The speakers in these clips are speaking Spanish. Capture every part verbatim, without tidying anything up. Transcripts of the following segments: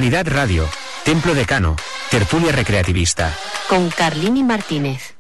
Hispanidad Radio, Templo Decano, tertulia recreativista. Con Carlini Martínez.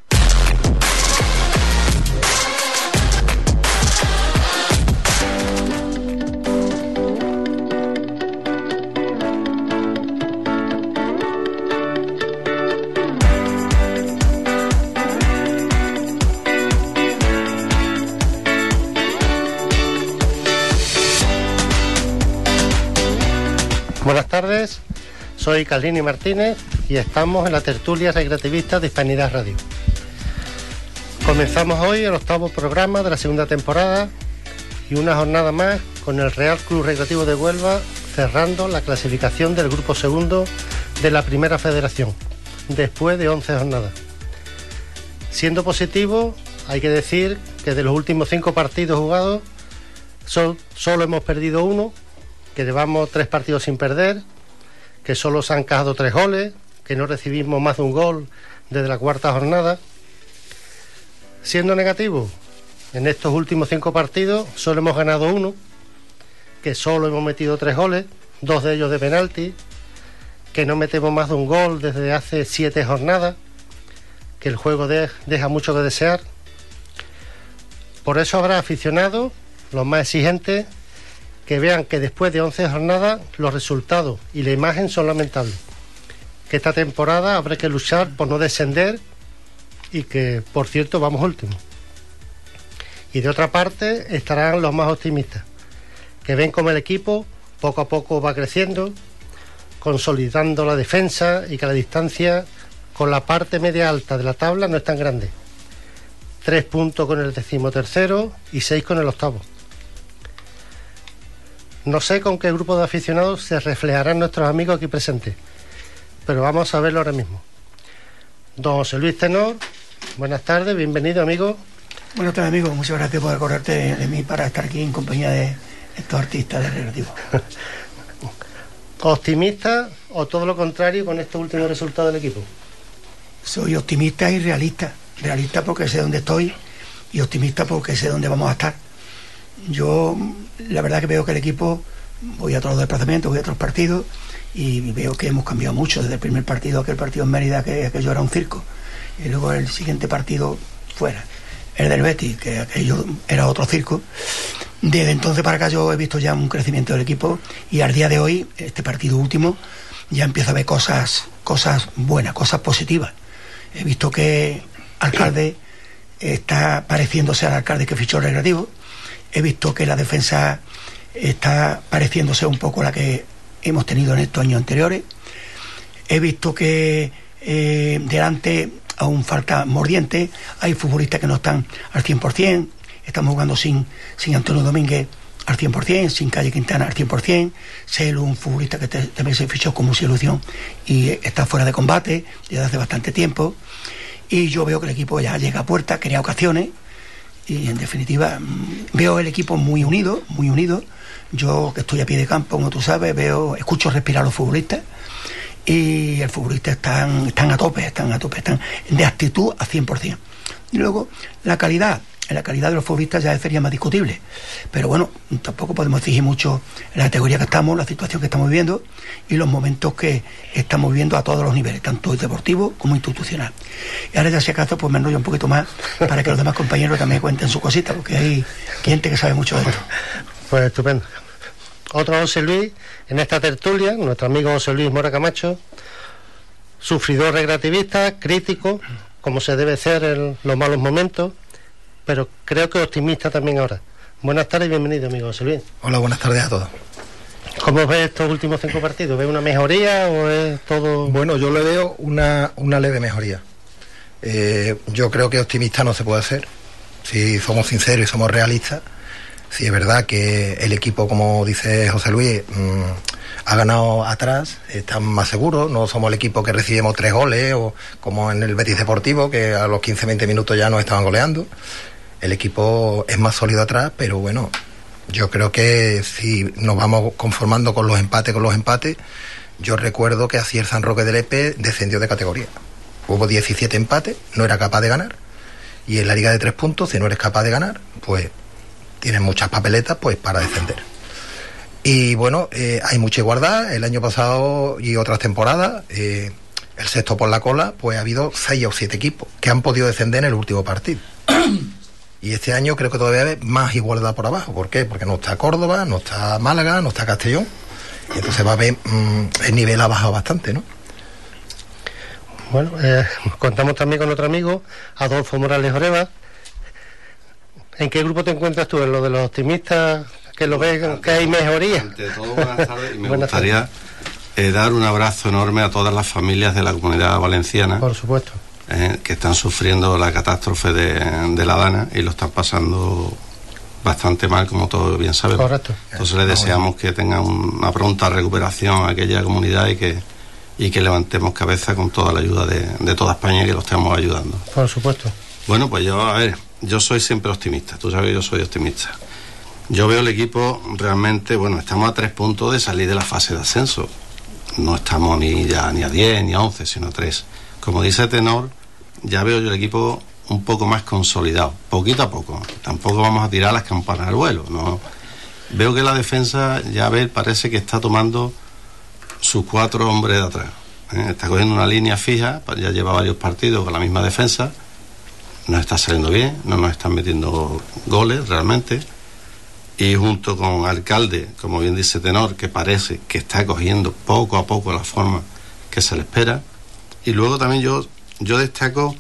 Buenas tardes, soy Carlini Martínez y estamos en la tertulia recreativista de Hispanidad Radio. Comenzamos hoy el octavo programa de la segunda temporada y una jornada más con el Real Club Recreativo de Huelva cerrando la clasificación del grupo segundo de la Primera Federación, después de once jornadas. Siendo positivo, hay que decir que de los últimos cinco partidos jugados, sol, solo hemos perdido uno, que llevamos tres partidos sin perder, que solo se han encajado tres goles, que no recibimos más de un gol desde la cuarta jornada. Siendo negativo, en estos últimos cinco partidos solo hemos ganado uno, que solo hemos metido tres goles, dos de ellos de penalti, que no metemos más de un gol desde hace siete jornadas, que el juego de, deja mucho que desear. Por eso habrá aficionados, los más exigentes, que vean que después de once jornadas los resultados y la imagen son lamentables, que esta temporada habrá que luchar por no descender y que, por cierto, vamos últimos. Y de otra parte estarán los más optimistas, que ven como el equipo poco a poco va creciendo, consolidando la defensa y que la distancia con la parte media alta de la tabla no es tan grande. Tres puntos con el decimotercero y seis con el octavo. No sé con qué grupo de aficionados se reflejarán nuestros amigos aquí presentes, pero vamos a verlo ahora mismo. Don José Luis Tenor, buenas tardes, bienvenido, amigo. Buenas tardes, amigo, muchas gracias por acordarte de, de mí para estar aquí en compañía de estos artistas de recreativo. ¿Optimista o todo lo contrario con estos últimos resultados del equipo? Soy optimista y realista. Realista porque sé dónde estoy y optimista porque sé dónde vamos a estar. Yo, la verdad que veo que el equipo, voy a todos los desplazamientos, voy a otros partidos y veo que hemos cambiado mucho desde el primer partido, aquel partido en Mérida, que aquello era un circo, y luego el siguiente partido fuera, el del Betis, que aquello era otro circo. Desde entonces para acá yo he visto ya un crecimiento del equipo y al día de hoy, este partido último, ya empiezo a ver cosas, cosas buenas, cosas positivas. He visto que Alcalde está pareciéndose al alcalde que fichó el Recreativo. He visto que la defensa está pareciéndose un poco a la que hemos tenido en estos años anteriores. He visto que eh, delante aún falta mordiente. Hay futbolistas que no están al cien por ciento. Estamos jugando sin, sin Antonio Domínguez al cien por ciento, sin Calle Quintana al cien por ciento. Celu, un futbolista que te, también se fichó como ilusión y está fuera de combate desde hace bastante tiempo. Y yo veo que el equipo ya llega a puerta, crea ocasiones. Y en definitiva veo el equipo muy unido, muy unido. Yo que estoy a pie de campo, como tú sabes, veo, escucho respirar a los futbolistas y el futbolista están, están a tope, están a tope, están de actitud a cien por ciento. Y luego la calidad, la calidad de los futbolistas ya sería más discutible, pero bueno, tampoco podemos exigir mucho la categoría que estamos, la situación que estamos viviendo y los momentos que estamos viviendo a todos los niveles, tanto deportivo como institucional. Y ahora ya si acaso pues me enrollo un poquito más para que los demás compañeros también cuenten su cosita, porque hay gente que sabe mucho de esto. Pues estupendo. Otro José Luis en esta tertulia, nuestro amigo José Luis Mora Camacho, sufridor recreativista, crítico, como se debe ser en los malos momentos, pero creo que optimista también ahora. Buenas tardes y bienvenido, amigo José Luis. Hola, buenas tardes a todos. ¿Cómo ves estos últimos cinco partidos? ¿Ves una mejoría o es todo...? Bueno, yo le veo una, una leve mejoría. Eh, yo creo que optimista no se puede ser. Si somos sinceros y somos realistas, si es verdad que el equipo, como dice José Luis, mmm, ha ganado atrás, están más seguros, no somos el equipo que recibimos tres goles, o como en el Betis Deportivo, que a los quince veinte minutos ya nos estaban goleando. El equipo es más sólido atrás, pero bueno, yo creo que si nos vamos conformando con los empates, con los empates, yo recuerdo que así el San Roque de Lepe descendió de categoría. Hubo diecisiete empates, no era capaz de ganar, y en la liga de tres puntos, si no eres capaz de ganar, pues tienes muchas papeletas pues para descender. Y bueno, eh, hay mucha igualdad. El año pasado y otras temporadas, eh, el sexto por la cola, pues ha habido seis o siete equipos que han podido descender en el último partido. Y este año creo que todavía hay más igualdad por abajo. ¿Por qué? Porque no está Córdoba, no está Málaga, no está Castellón. Y entonces va a ver, mmm, el nivel ha bajado bastante, ¿no? Bueno, eh, contamos también con otro amigo, Adolfo Morales Oreva. ¿En qué grupo te encuentras tú? ¿En lo de los optimistas que lo ven, que hay mejoría? Ante todo, buenas tardes. Y me buenas gustaría eh, dar un abrazo enorme a todas las familias de la Comunidad Valenciana. Por supuesto. Eh, que están sufriendo la catástrofe de, de La Dana y lo están pasando bastante mal, como todos bien sabemos. Correcto. Entonces les deseamos que tengan una pronta recuperación a aquella comunidad y que y que levantemos cabeza con toda la ayuda de, de toda España y que lo estemos ayudando. Por supuesto. Bueno, pues yo, a ver, yo soy siempre optimista, tú sabes que yo soy optimista. Yo veo el equipo realmente, bueno, estamos a tres puntos de salir de la fase de ascenso. No estamos ni ya ni a diez ni a once, sino a tres. Como dice Tenor, ya veo yo el equipo un poco más consolidado, poquito a poco. Tampoco vamos a tirar las campanas al vuelo, ¿no? Veo que la defensa, ya ver, parece que está tomando sus cuatro hombres de atrás, ¿eh? Está cogiendo una línea fija, ya lleva varios partidos con la misma defensa, nos está saliendo bien, no nos están metiendo goles realmente, y junto con Alcalde, como bien dice Tenor, que parece que está cogiendo poco a poco la forma que se le espera. Y luego también yo yo destaco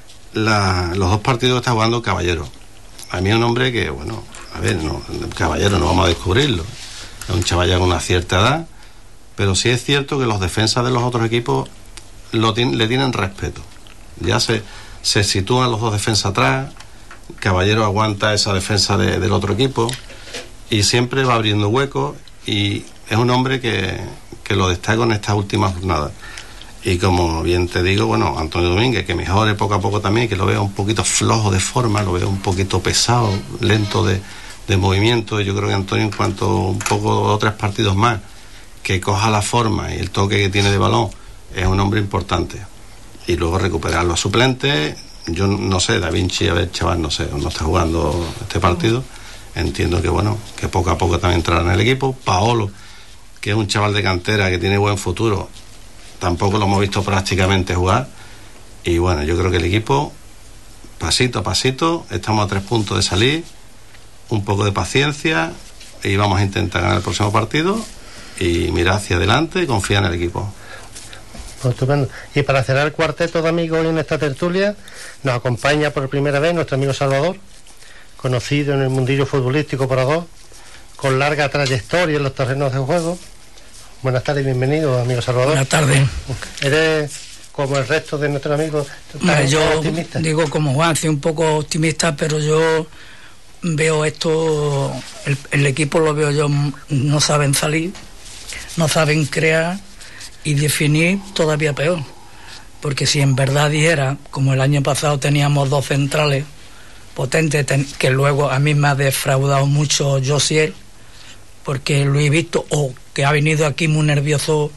la, los dos partidos que está jugando Caballero. A mí es un hombre que, bueno, a ver, no, Caballero no vamos a descubrirlo, es un chaval ya con una cierta edad, pero sí es cierto que los defensas de los otros equipos lo tienen, le tienen respeto. Ya se, se sitúan los dos defensas atrás, Caballero aguanta esa defensa de, del otro equipo y siempre va abriendo huecos, y es un hombre que, que lo destaco en esta última jornada. Y como bien te digo, bueno, Antonio Domínguez, que mejore poco a poco también, que lo veo un poquito flojo de forma, lo veo un poquito pesado, lento de, de movimiento. Y yo creo que Antonio, en cuanto un poco o tres partidos más, que coja la forma y el toque que tiene de balón, es un hombre importante. Y luego recuperar los suplentes. Yo no sé, Da Vinci, a ver, chaval, no sé, no está jugando este partido. Entiendo que, bueno, que poco a poco también entrará en el equipo. Paolo, que es un chaval de cantera que tiene buen futuro, tampoco lo hemos visto prácticamente jugar. Y bueno, yo creo que el equipo, pasito a pasito, estamos a tres puntos de salir, un poco de paciencia y vamos a intentar ganar el próximo partido y mirar hacia adelante y confiar en el equipo. Pues estupendo. Y para cerrar el cuarteto de amigos hoy en esta tertulia, nos acompaña por primera vez nuestro amigo Salvador, conocido en el mundillo futbolístico por dos, con larga trayectoria en los terrenos de juego. Buenas tardes y bienvenido, amigo Salvador. Buenas tardes. ¿Eres, como el resto de nuestros amigos, yo optimista? Digo, como Juan, soy un poco optimista, pero yo veo esto, el, el equipo lo veo yo, no saben salir, no saben crear y definir todavía peor. Porque si en verdad dijera, como el año pasado teníamos dos centrales potentes, ten, que luego a mí me ha defraudado mucho Josiel, porque lo he visto, o que ha venido aquí muy nervioso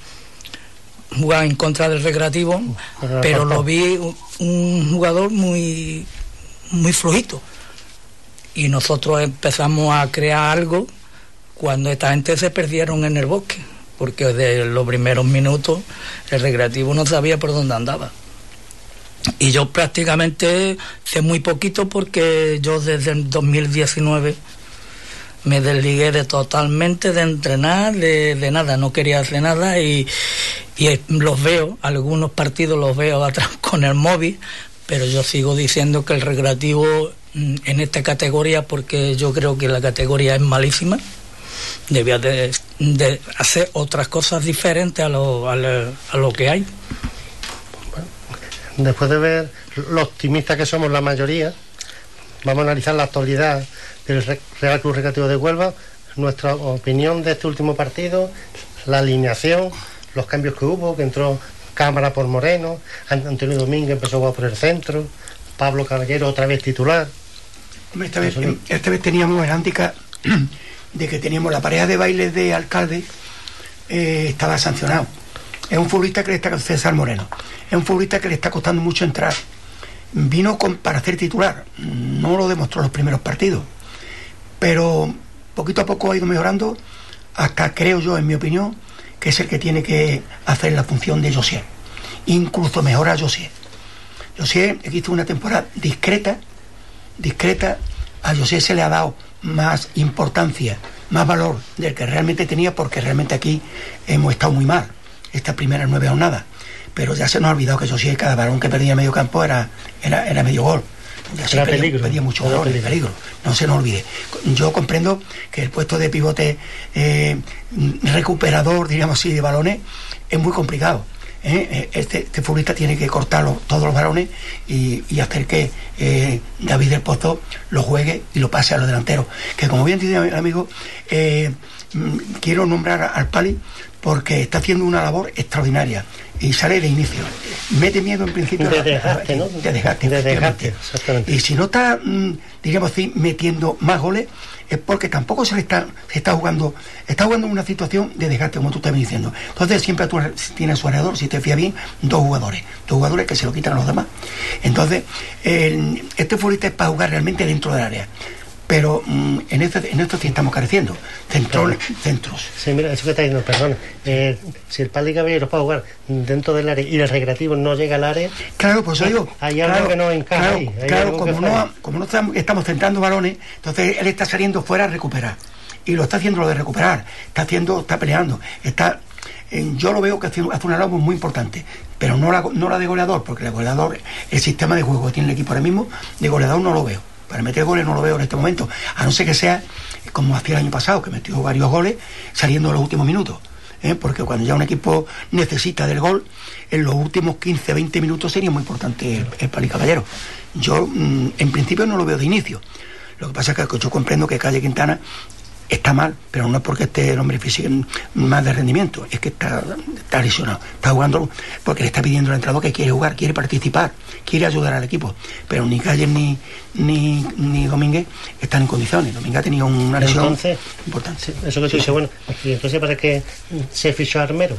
jugar en contra del Recreativo, pero lo vi un, un jugador muy muy flojito, y nosotros empezamos a crear algo cuando esta gente se perdieron en el bosque, porque desde los primeros minutos el Recreativo no sabía por dónde andaba. Y yo prácticamente sé muy poquito, porque yo desde el dos mil diecinueve me desligué de totalmente de entrenar, de, de nada, no quería hacer nada, y, y los veo, algunos partidos los veo atrás con el móvil, pero yo sigo diciendo que el Recreativo en esta categoría, porque yo creo que la categoría es malísima, debía de, de hacer otras cosas diferentes a lo, a lo, a lo que hay. Bueno, después de ver lo optimistas que somos la mayoría, vamos a analizar la actualidad del Real Club Recreativo de Huelva, nuestra opinión de este último partido, la alineación, los cambios que hubo, que entró Cámara por Moreno, Antonio Domínguez empezó a jugar por el centro, Pablo Caballero otra vez titular. Hombre, esta vez, esta vez teníamos el hándicap de que teníamos la pareja de baile de Alcalde, eh, estaba sancionado. Es un futbolista que le está, César Moreno, es un futbolista que le está costando mucho entrar. Vino con, para ser titular, no lo demostró en los primeros partidos, pero poquito a poco ha ido mejorando. hasta creo yo, en mi opinión, que es el que tiene que hacer la función de José. Incluso mejor a José. José hizo una temporada discreta, discreta. A José se le ha dado más importancia, más valor del que realmente tenía, porque realmente aquí hemos estado muy mal estas primeras nueve jornadas. Pero ya se nos ha olvidado que José, cada balón que perdía en medio campo era, era, era medio gol. Ya se pedía, peligro, pedía mucho gol, peligro. peligro. No se nos olvide. Yo comprendo que el puesto de pivote eh, recuperador, diríamos así, de balones es muy complicado. ¿eh? Este, este futbolista tiene que cortar los, todos los balones y, y hacer que eh, David del Pozo lo juegue y lo pase a los delanteros. Que como bien dice el amigo, eh, quiero nombrar al Pali porque está haciendo una labor extraordinaria y sale de inicio. Mete miedo en principio de desgaste, ¿no? De desgaste, de desgaste, exactamente. Y si no está, diríamos así, metiendo más goles, es porque tampoco se le está, se está jugando, está jugando en una situación de desgaste, como tú estás diciendo. Entonces siempre tú tienes a su alrededor, si te fías bien, dos jugadores, dos jugadores que se lo quitan a los demás. Entonces, el, este futbolista es para jugar realmente dentro del área. Pero mmm, en, este, en esto sí estamos careciendo. Centros, claro. centros. Sí, mira, eso que está diciendo, perdón. Eh, si el Pali Caballero para jugar dentro del área y el recreativo no llega al área. Claro, pues digo. Hay algo claro, que no encaja claro, ahí. Hay claro, como no, como no estamos, estamos centrando balones, entonces él está saliendo fuera a recuperar. Y lo está haciendo lo de recuperar. Está haciendo, está peleando. Está. Eh, yo lo veo que hace, hace una labor muy importante. Pero no la, no la de goleador, porque el goleador, el sistema de juego que tiene el equipo ahora mismo, de goleador no lo veo. Para meter goles no lo veo en este momento, a no ser que sea como hacía el año pasado, que metió varios goles saliendo en los últimos minutos, ¿eh? Porque cuando ya un equipo necesita del gol, en los últimos quince, veinte minutos sería muy importante el, el Pali Caballero. Yo mmm, en principio no lo veo de inicio. Lo que pasa es que yo comprendo que Calle Quintana está mal, pero no es porque esté el hombre físico más de rendimiento, es que está, está lesionado, está jugando porque le está pidiendo al entrenador que quiere jugar, quiere participar, quiere ayudar al equipo, pero ni Calle ni, ni, ni Domínguez están en condiciones. Domínguez ha tenido una lesión entonces, importante. Sí, eso que tú dices, bueno, y entonces para que se fichó a Armero.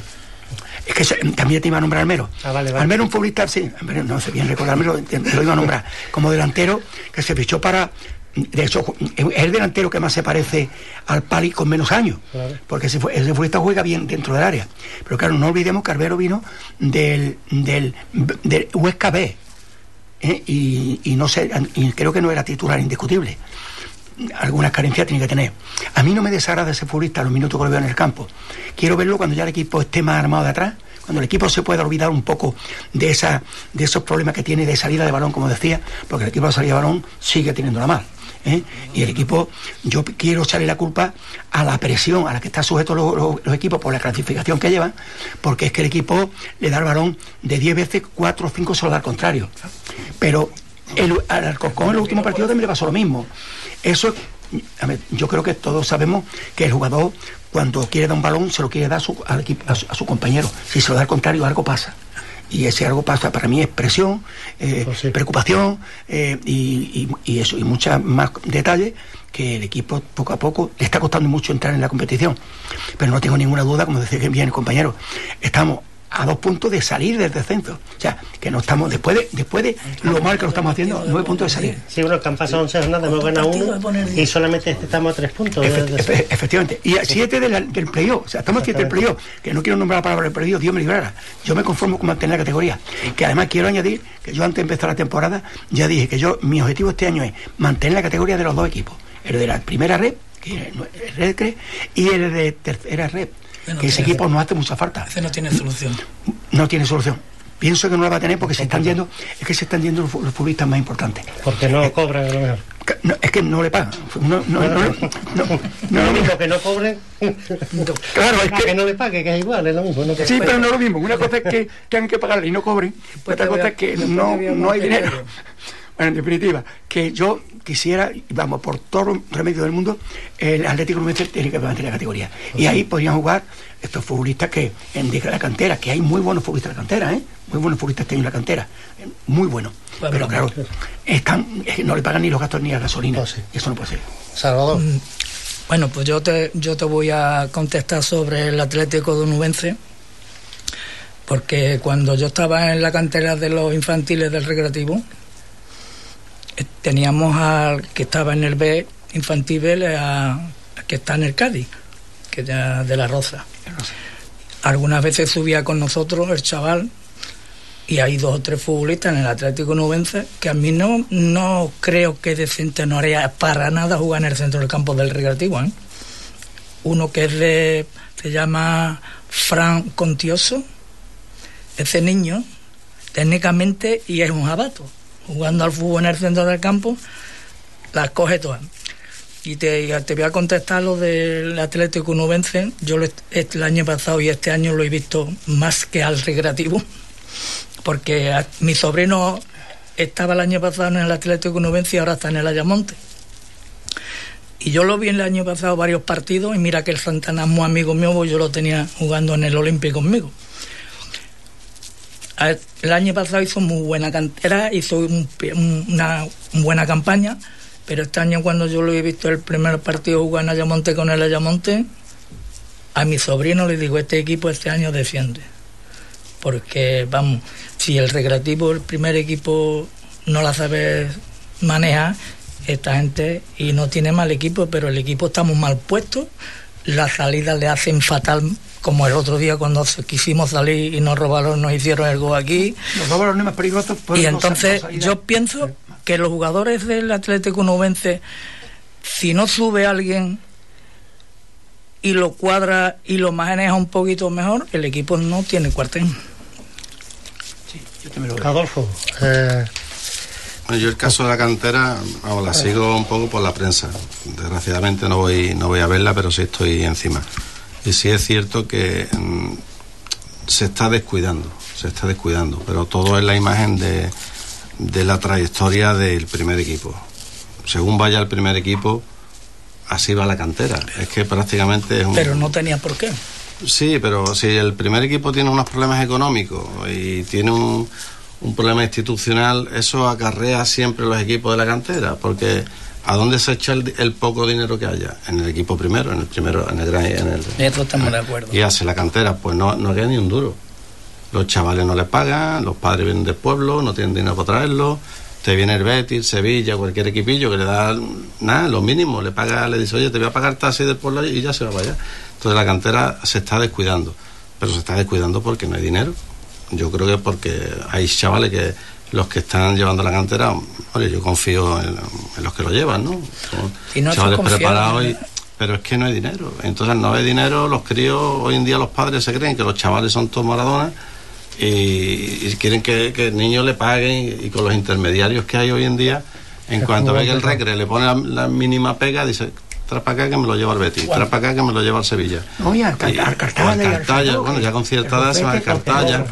Es que se, también te iba a nombrar Armero. Ah, vale, vale. Armero un futbolista, sí, Armero, no sé bien recordar, Armero lo iba a nombrar como delantero que se fichó para. De hecho, es el delantero que más se parece al Pali con menos años, claro. Porque ese, ese futbolista juega bien dentro del área. Pero claro, no olvidemos que Armero vino del, del, del Huesca B, ¿eh? y, y no sé, y creo que no era titular indiscutible. Algunas carencias tiene que tener. A mí no me desagrada ese futbolista los minutos que lo veo en el campo. Quiero verlo cuando ya el equipo esté más armado de atrás, cuando el equipo se pueda olvidar un poco de esa, de esos problemas que tiene de salida de balón, como decía, porque el equipo de salida de balón sigue teniéndola mal. ¿Eh? Y el equipo, yo quiero echarle la culpa a la presión a la que están sujetos los, los, los equipos por la clasificación que llevan, porque es que el equipo le da el balón de diez veces, cuatro o cinco se lo da al contrario. Pero el, al Alcorcón en el último partido también le pasó lo mismo. Eso, a ver, yo creo que todos sabemos que el jugador, cuando quiere dar un balón, se lo quiere dar a su, al equipo, a, su, a su compañero. Si se lo da al contrario, algo pasa. Y ese algo pasa, para mí es presión, eh, oh, sí. preocupación eh, y, y, y eso, y muchos más detalles que el equipo poco a poco le está costando mucho entrar en la competición. Pero no tengo ninguna duda, como decía bien el compañero, estamos a dos puntos de salir del descenso. O sea, que no estamos, después de, después de lo mal que lo estamos haciendo, nueve puntos de salir. Sí, bueno, que han pasado once jornadas, hemos ganado uno y solamente estamos a tres puntos. Efect, de, de... Efectivamente. Y a siete del, del playoff. O sea, estamos a siete del playoff. Que no quiero nombrar la palabra del playoff, Dios me librara. Yo me conformo con mantener la categoría. Que además quiero añadir que yo antes de empezar la temporada ya dije que yo, mi objetivo este año es mantener la categoría de los dos equipos. El de la primera red, que es el Red Cre, y el de tercera red. Bueno, que ese equipo no hace mucha falta. Ese no tiene solución. No tiene solución. Pienso que no la va a tener porque se están yendo, es que se están yendo los, los futbolistas más importantes. Porque no eh, cobran a lo mejor. No, es que no le pagan. No, no, bueno, no, no, no, no, no lo mismo que no cobren. Claro, es que, que no le paguen, que es igual, es lo mismo. No, sí, pero no es lo mismo. Una cosa es que tengan que pagarle y no cobren, otra cosa es que no, no hay dinero. Bueno, en definitiva, que yo quisiera, vamos, por todo remedio del mundo, el Atlético Nubense tiene que mantener la categoría. Y ahí podrían jugar estos futbolistas que en de la cantera, que hay muy buenos futbolistas en la cantera, ¿eh? Muy buenos futbolistas que hay en la cantera, muy buenos. Bueno, pero claro, están, no le pagan ni los gastos ni la gasolina. Oh, sí. Eso no puede ser. Salvador. Mm, bueno, pues yo te, yo te voy a contestar sobre el Atlético de Nubense, porque cuando yo estaba en la cantera de los infantiles del Recreativo, teníamos al que estaba en el B infantil, a, a que está en el Cádiz, que ya de la Roza. Algunas veces subía con nosotros el chaval, y hay dos o tres futbolistas en el Atlético Nubense que a mí no, no creo que decente no haría para nada jugar en el centro del campo del Recreativo, ¿eh? Uno que es de, se llama Fran Contioso, ese niño técnicamente y es un jabato, jugando al fútbol en el centro del campo las coge todas. Y te, te voy a contestar lo del Atlético Nubense. Yo lo, el año pasado y este año lo he visto más que al Recreativo, porque a, mi sobrino estaba el año pasado en el Atlético Nubense y ahora está en el Ayamonte. Y yo lo vi el año pasado varios partidos, y mira que el Santana es muy amigo mío, pues yo lo tenía jugando en el Olímpico conmigo. El año pasado hizo muy buena cantera, hizo un, una, una buena campaña, pero este año, cuando yo lo he visto el primer partido jugar en Ayamonte con el Ayamonte, a mi sobrino le digo, este equipo este año desciende. Porque, vamos, si el Recreativo, el primer equipo, no la sabe manejar, esta gente, y no tiene mal equipo, pero el equipo estamos mal puestos, las salidas le hacen fatal, como el otro día cuando quisimos salir y nos robaron, nos hicieron el gol aquí. Los dos balones más peligrosos. Y entonces yo pienso que los jugadores del Atlético Nubense, si no sube alguien y lo cuadra y lo maneja un poquito mejor, el equipo no tiene cuartel. Sí, yo también lo veo. Adolfo, eh... Bueno, yo el caso de la cantera, vamos, la sigo un poco por la prensa. Desgraciadamente no voy, no voy a verla, pero sí estoy encima. Y sí es cierto que mmm, se está descuidando, se está descuidando, pero todo es la imagen de, de la trayectoria del primer equipo. Según vaya el primer equipo, así va la cantera. Es que prácticamente es un... Pero no tenía por qué. Sí, pero si el primer equipo tiene unos problemas económicos y tiene un, un problema institucional, eso acarrea siempre los equipos de la cantera, porque ¿a dónde se echa el, el poco dinero que haya? En el equipo primero, en el primero, en el gran, en el. Eso estamos de acuerdo. Y hace la cantera, pues no, no queda ni un duro. Los chavales no les pagan, los padres vienen del pueblo, no tienen dinero para traerlos. Te viene el Betis, Sevilla, cualquier equipillo que le da nada, lo mínimo, le paga, le dice, oye, te voy a pagar taxi del pueblo y ya se va para allá. Entonces la cantera se está descuidando, pero se está descuidando porque no hay dinero. Yo creo que porque hay chavales que los que están llevando la cantera, oye, yo confío en, en los que lo llevan, ¿no? Son y no chavales preparados, ¿eh? y, pero es que no hay dinero. Entonces, no hay dinero, los críos, hoy en día los padres se creen que los chavales son todos Maradona y, y quieren que, que el niño le paguen, y con los intermediarios que hay hoy en día, en es cuanto ve que el Recre le pone la, la mínima pega, dice, trae para acá que me lo lleva al Betis, trae para acá que me lo lleva al Sevilla. No, y al, y, al Cartaya. Al Cartaya, bueno, ya con cierta edad se va al Cartaya,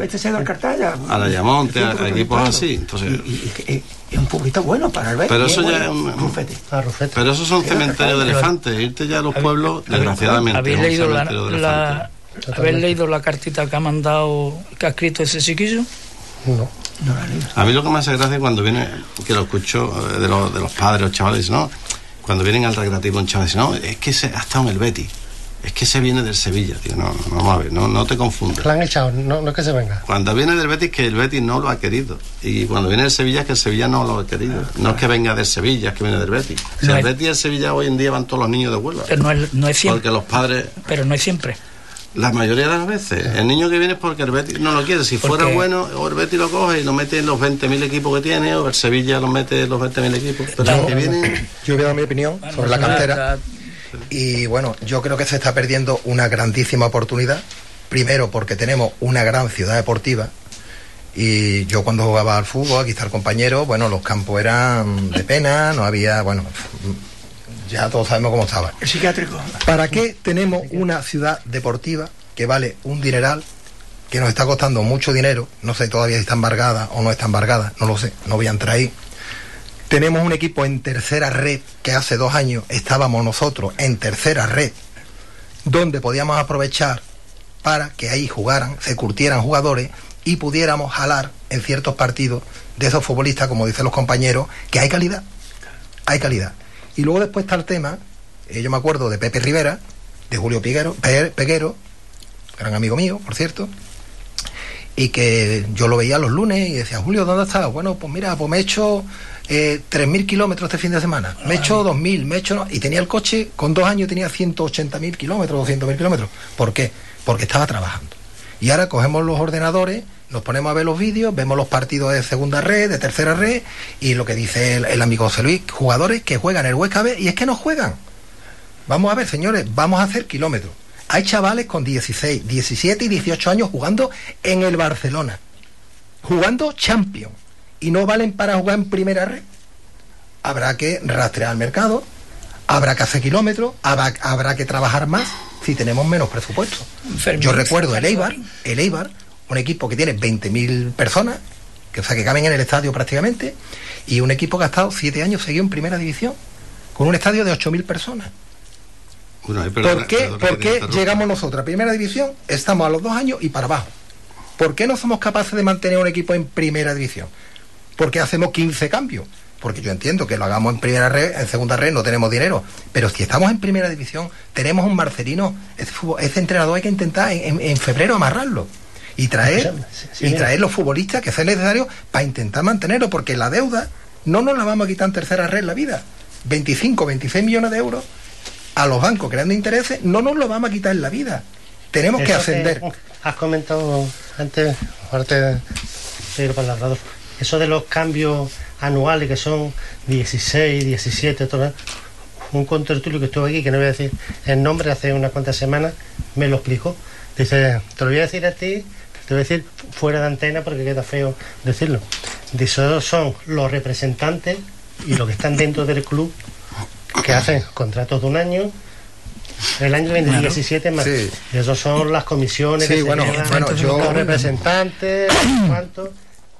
a la Ayamonte, a, a equipos así. Entonces, y, y, y, y un poquito bueno para el Betis. Pero eso ya bueno, es un, Rufete. Ah, Rufete. Pero eso son cementerios de elefantes. Irte ya a los pueblos, desgraciadamente. ¿Habéis leído la, la, ¿habéis leído la cartita que ha mandado, que ha escrito ese chiquillo? No. No la he leído. A mí lo que me hace gracia cuando viene, que lo escucho de los, de los padres, los chavales, ¿no? Cuando vienen al Recreativo un chaval dice, no, es que se ha estado en el Betis, es que se viene del Sevilla, tío, no, no, vamos a ver, no, no te confundas. Lo han echado, no, no es que se venga. Cuando viene del Betis, que el Betis no lo ha querido, y cuando viene del Sevilla, es que el Sevilla no lo ha querido, no es que venga del Sevilla, es que viene del Betis. O sea, no el Betis y el Sevilla hoy en día van todos los niños de Huelva. Pero no es, no es siempre. Porque los padres... Pero no es siempre. La mayoría de las veces, el niño que viene es porque el Betis no lo quiere. Si fuera porque... bueno, o el Betis lo coge y lo mete en los veinte mil equipos que tiene, o el Sevilla lo mete en los veinte mil equipos. Pero no, el que viene... Yo voy a dar mi opinión bueno, sobre la cantera. Y bueno, yo creo que se está perdiendo una grandísima oportunidad. Primero porque tenemos una gran ciudad deportiva. Y yo cuando jugaba al fútbol, aquí está el compañero, bueno, los campos eran de pena, no había, bueno... Ya todos sabemos cómo estaba. El psiquiátrico. ¿Para qué tenemos una ciudad deportiva que vale un dineral, que nos está costando mucho dinero? No sé todavía si está embargada o no está embargada, no lo sé, no voy a entrar ahí. Tenemos un equipo en tercera red, que hace dos años estábamos nosotros en tercera red, donde podíamos aprovechar para que ahí jugaran, se curtieran jugadores y pudiéramos jalar en ciertos partidos de esos futbolistas, como dicen los compañeros, que hay calidad, hay calidad. Y luego después está el tema, eh, yo me acuerdo de Pepe Rivera, de Julio Peguero, Peguero, gran amigo mío, por cierto, y que yo lo veía los lunes y decía, Julio, ¿dónde estás? Bueno, pues mira, pues me he hecho eh, tres mil kilómetros este fin de semana, me he hecho dos mil, me he hecho... Y tenía el coche, con dos años tenía ciento ochenta mil kilómetros, doscientos mil kilómetros. ¿Por qué? Porque estaba trabajando. Y ahora cogemos los ordenadores, nos ponemos a ver los vídeos, vemos los partidos de segunda red, de tercera red, y lo que dice el, el amigo José Luis, jugadores que juegan el Huesca B, y es que no juegan. Vamos a ver, señores, vamos a hacer kilómetros. Hay chavales con dieciséis, diecisiete y dieciocho años jugando en el Barcelona, jugando Champions, y no valen para jugar en primera red. Habrá que rastrear el mercado, habrá que hacer kilómetros, habrá, habrá que trabajar más si tenemos menos presupuesto. Yo recuerdo el Eibar, el Eibar, un equipo que tiene veinte mil personas, que, o sea, que caben en el estadio prácticamente, y un equipo que ha estado siete años seguido en primera división, con un estadio de ocho mil personas. Bueno, perdona, ¿Por qué, perdona, ¿por qué llegamos nosotros a primera división? Estamos a los dos años y para abajo. ¿Por qué no somos capaces de mantener un equipo en primera división? Porque hacemos quince cambios. Porque yo entiendo que lo hagamos en primera red, en segunda red no tenemos dinero. Pero si estamos en primera división, tenemos un Marcelino, ese, ese entrenador hay que intentar en, en, en febrero amarrarlo. Y traer, sí, sí, y traer los futbolistas que sean necesarios para intentar mantenerlo, porque la deuda no nos la vamos a quitar en tercera red en la vida. veinticinco, veintiséis millones de euros a los bancos creando intereses, no nos lo vamos a quitar en la vida. Tenemos Eso que ascender. Que has comentado antes, aparte de ir para el Radolfo, eso de los cambios anuales que son dieciséis, diecisiete, todo, un contertulio que estuvo aquí, que no voy a decir el nombre, hace unas cuantas semanas, me lo explicó. Dice, te lo voy a decir a ti, te voy a decir fuera de antena porque queda feo decirlo. Dice, esos son los representantes y los que están dentro del club que hacen contratos de un año, el año claro. diecisiete más. Sí. Y esos son las comisiones sí, que bueno, se bueno, los yo, representantes, ¿cuánto?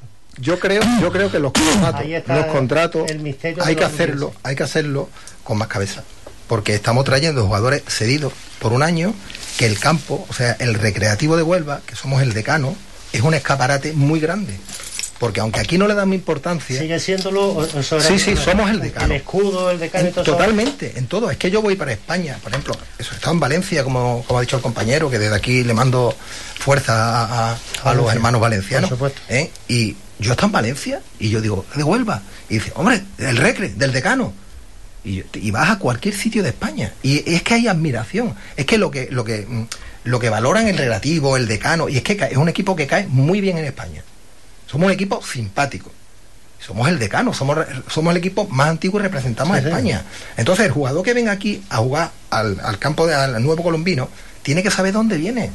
Yo creo, yo creo que los contratos, los contratos hay que hacerlo, hay que hacerlo con más cabeza, porque estamos trayendo jugadores cedidos por un año, que el campo, o sea, el Recreativo de Huelva, que somos el decano, es un escaparate muy grande. Porque aunque aquí no le damos importancia... ¿Sigue siéndolo? Eso sí, sí, somos el decano. El escudo, el decano y todo eso. Totalmente, en todo. Es que yo voy para España, por ejemplo. Eso, he estado en Valencia, como, como ha dicho el compañero, que desde aquí le mando fuerza a, a, a los hermanos valencianos. Por supuesto. ¿eh? Y yo he estado en Valencia y yo digo, de Huelva. Y dice, hombre, el Recre, del decano. Y, y vas a cualquier sitio de España. Y es que hay admiración. Es que lo que, lo que, lo que valoran el Relativo, el decano, y es que es un equipo que cae muy bien en España. Somos un equipo simpático. Somos el decano, somos, somos el equipo más antiguo y representamos sí, a España. Sí. Entonces, el jugador que venga aquí a jugar al, al campo de, al nuevo colombino tiene que saber dónde viene.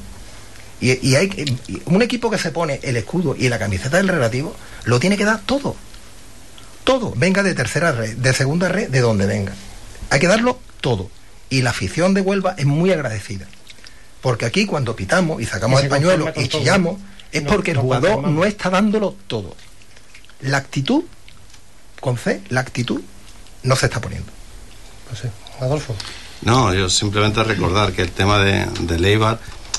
Y, y hay y un equipo que se pone el escudo y la camiseta del Relativo lo tiene que dar todo. Todo. Venga de tercera red, de segunda red, de donde venga. Hay que darlo todo. Y la afición de Huelva es muy agradecida. Porque aquí, cuando pitamos y sacamos el pañuelo y chillamos, es porque el jugador no está dándolo todo. La actitud, con C, la actitud no se está poniendo. Pues sí. Adolfo. No, yo simplemente recordar que el tema de, de Eibar,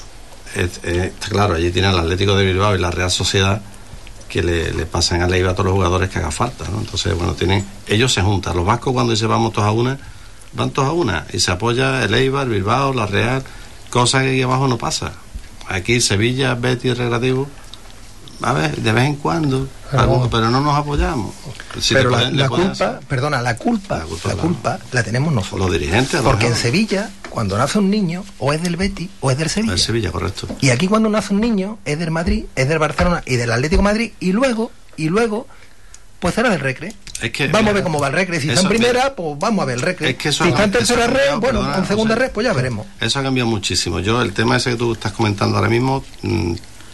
es, es, claro, allí tiene el Atlético de Bilbao y la Real Sociedad que le, le pasan a Eibar a todos los jugadores que haga falta, ¿no? Entonces, bueno, tienen, ellos se juntan. Los vascos cuando dicen vamos todos a una, van todos a una y se apoya el Eibar, Bilbao, la Real, cosa que aquí abajo no pasa. Aquí Sevilla, Betis, Recreativo, a ver, de vez en cuando, pero, algo, pero no nos apoyamos. Si pero la, pueden, la culpa, hacer. perdona, la culpa, la culpa, la, culpa la tenemos nosotros. Los dirigentes. Porque en Sevilla, cuando nace un niño, o es del Betis o es del Sevilla. El Sevilla, correcto. Y aquí cuando nace un niño, es del Madrid, es del Barcelona y del Atlético de Madrid, y luego, y luego, pues será del Recre. Es que, vamos mira, a ver cómo va el Recre. Si está en primera, mira, pues vamos a ver el Recre. Es que eso si está en tercera red, cambiado, bueno, perdona, en segunda o sea, red, pues ya veremos. Eso ha cambiado muchísimo. Yo, el tema ese que tú estás comentando ahora mismo, mmm,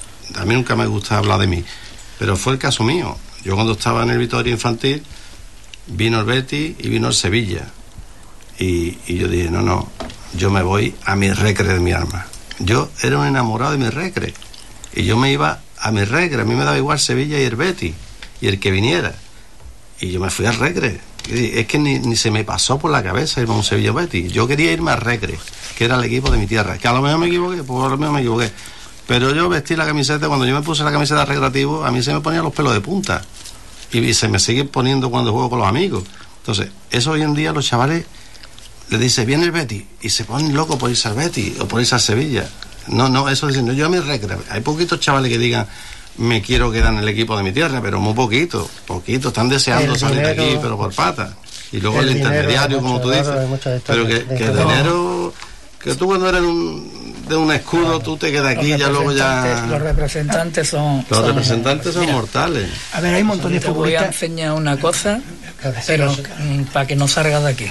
a mí nunca me gusta hablar de mí, pero fue el caso mío. Yo cuando estaba en el Vitoria Infantil, vino el Betis y vino el Sevilla. Y, y yo dije, no, no, yo me voy a mi Recre de mi alma. Yo era un enamorado de mi Recre. Y yo me iba a mi Recre. A mí me daba igual Sevilla y el Betis, y el que viniera. Y yo me fui al Recre. Es que ni, ni se me pasó por la cabeza irme a un Sevilla Betis. Yo quería irme al Recre, que era el equipo de mi tierra. Que a lo mejor me equivoqué, pues a lo mejor me equivoqué. Pero yo vestí la camiseta, cuando yo me puse la camiseta de Recreativo, a mí se me ponían los pelos de punta. Y, y se me siguen poniendo cuando juego con los amigos. Entonces, eso hoy en día los chavales les dicen, viene el Betis, y se ponen locos por irse al Betis o por irse a Sevilla. No, no, eso dicen, yo a mi Recre. Hay poquitos chavales que digan, me quiero quedar en el equipo de mi tierra, pero muy poquito, poquito, están deseando el salir dinero, de aquí, pero por patas. Y luego el, el intermediario, como tú dices, pero que, que el dinero, que tú cuando eres un, de un escudo, tú te quedas aquí, ya luego ya... Los representantes son... Los son, representantes son mira, mortales. A ver, hay un montón de futbolistas... Te voy a enseñar una cosa, pero mm, para que no salgas de aquí.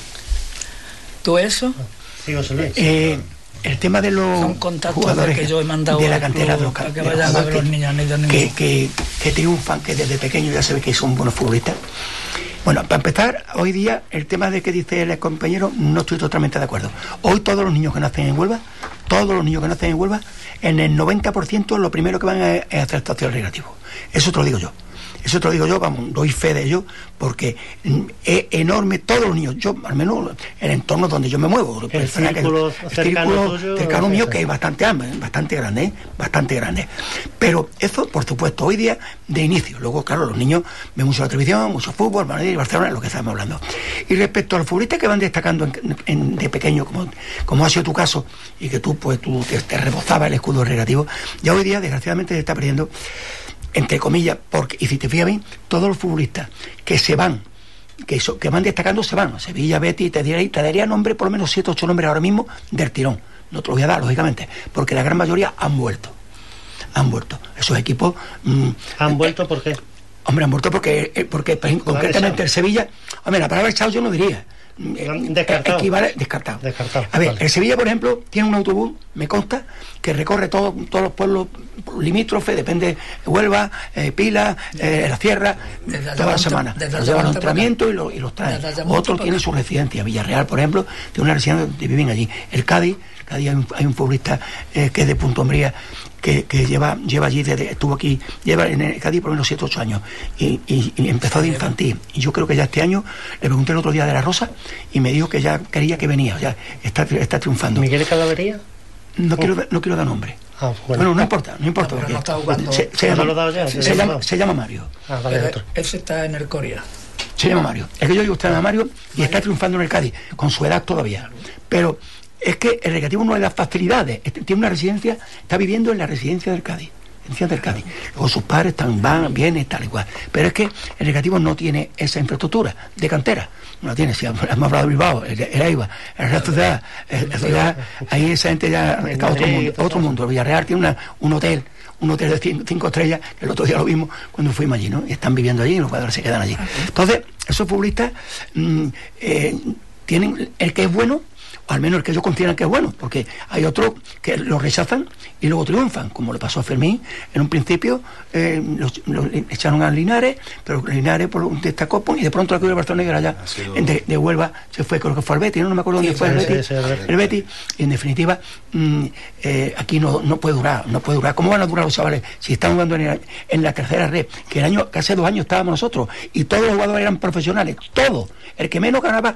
¿Tú eso? Sí, José Luis. Eh, el tema de los jugadores que yo he mandado de la cantera de los, para que vayan a ver los niños, que, que, que triunfan, que desde pequeños ya se ve que son buenos futbolistas. Bueno, para empezar, hoy día el tema de que dice el compañero no estoy totalmente de acuerdo. Hoy todos los niños que nacen en Huelva, todos los niños que nacen en Huelva, en el noventa por ciento lo primero que van a, es hacer estación recreativo. Eso te lo digo yo. Eso te lo digo yo, vamos, doy fe de ello, porque es enorme todos los niños, yo al menos el entorno donde yo me muevo, el, el círculo, que, el cercano, círculo tuyo, cercano mío, que es bastante amplio, bastante grande, ¿eh? bastante grande. Pero eso, por supuesto, hoy día de inicio. Luego, claro, los niños ven mucho la televisión, mucho fútbol, Madrid, Barcelona, lo que estamos hablando. Y respecto a los futbolistas que van destacando en, en, de pequeño, como, como ha sido tu caso, y que tú, pues, tú te, te rebozaba el escudo recreativo, ya hoy día, desgraciadamente, se está perdiendo, entre comillas, porque, y si te fijas bien, todos los futbolistas que se van, que, so, que van destacando, se van. Sevilla, Betis, te diría, te daría nombre, por lo menos siete, ocho nombres ahora mismo del tirón. No te lo voy a dar, lógicamente, porque la gran mayoría han vuelto. Han vuelto. Esos equipos... Mmm, ¿Han eh, vuelto por qué? Hombre, han vuelto porque, eh, porque por ejemplo, concretamente el Sevilla... Hombre, la palabra echado yo no diría. Descartado. Equivale, descartado. Descartado. A ver, vale. El Sevilla, por ejemplo, tiene un autobús, me consta, que recorre todo, todos los pueblos limítrofes, depende de Huelva, eh, Pila, eh, la Sierra, desde toda la semana. Los llevan a los entrenamientos y, lo, y los traen. Otros tienen su residencia. Villarreal, por ejemplo, tiene una residencia donde viven allí. El Cádiz, Cádiz hay un, hay un futbolista eh, que es de Punto Umbría, que, que lleva lleva allí, desde, estuvo aquí, lleva en el Cádiz por lo menos siete ocho años y, y, y empezó de infantil. Y yo creo que ya este año, le pregunté el otro día de la Rosa y me dijo que ya quería que venía, ya está, está triunfando. ¿Miguel Calavería? No, oh. quiero, no quiero dar nombre. Ah, bueno. bueno, no importa, no importa. No, porque no está jugando. Se, se, llama, lo ya, se, se, llama, se llama Mario. Ah, vale, otro. Ese está en el Coria. Se llama Mario. Es que yo digo, usted llama Mario y está triunfando en el Cádiz, con su edad todavía. Pero es que el recreativo no le da facilidades. Tiene una residencia, está viviendo en la residencia del Cádiz. Del Cádiz. Luego sus padres están, van, vienen, tal y cual. Pero es que el recreativo no tiene esa infraestructura de cantera. No la tiene. Si hemos hablado de Bilbao, el, el Eibar, el resto de eso ya, ahí esa gente ya está otro mundo. Otro mundo. El Villarreal tiene una, un hotel, un hotel de cinco, cinco estrellas, que el otro día lo vimos cuando fuimos allí, ¿no? Y están viviendo allí y los jugadores se quedan allí. Entonces, esos futbolistas mmm, eh, tienen el que es bueno, o al menos el que ellos consideran que es bueno, porque hay otros que lo rechazan y luego triunfan, como le pasó a Fermín. En un principio eh, los, los echaron a Linares, pero Linares por, destacó y de pronto la Cruz de Barcelona allá de, de Huelva se fue, creo que fue al Betis, no, no me acuerdo dónde sí, fue el Betis, sí, sí, el Betis, y en definitiva mmm, eh, aquí no, no puede durar, no puede durar. ¿Cómo van a durar los chavales si están jugando en, el, en la tercera red? Que el año, que hace dos años estábamos nosotros y todos los jugadores eran profesionales, todos. El que menos ganaba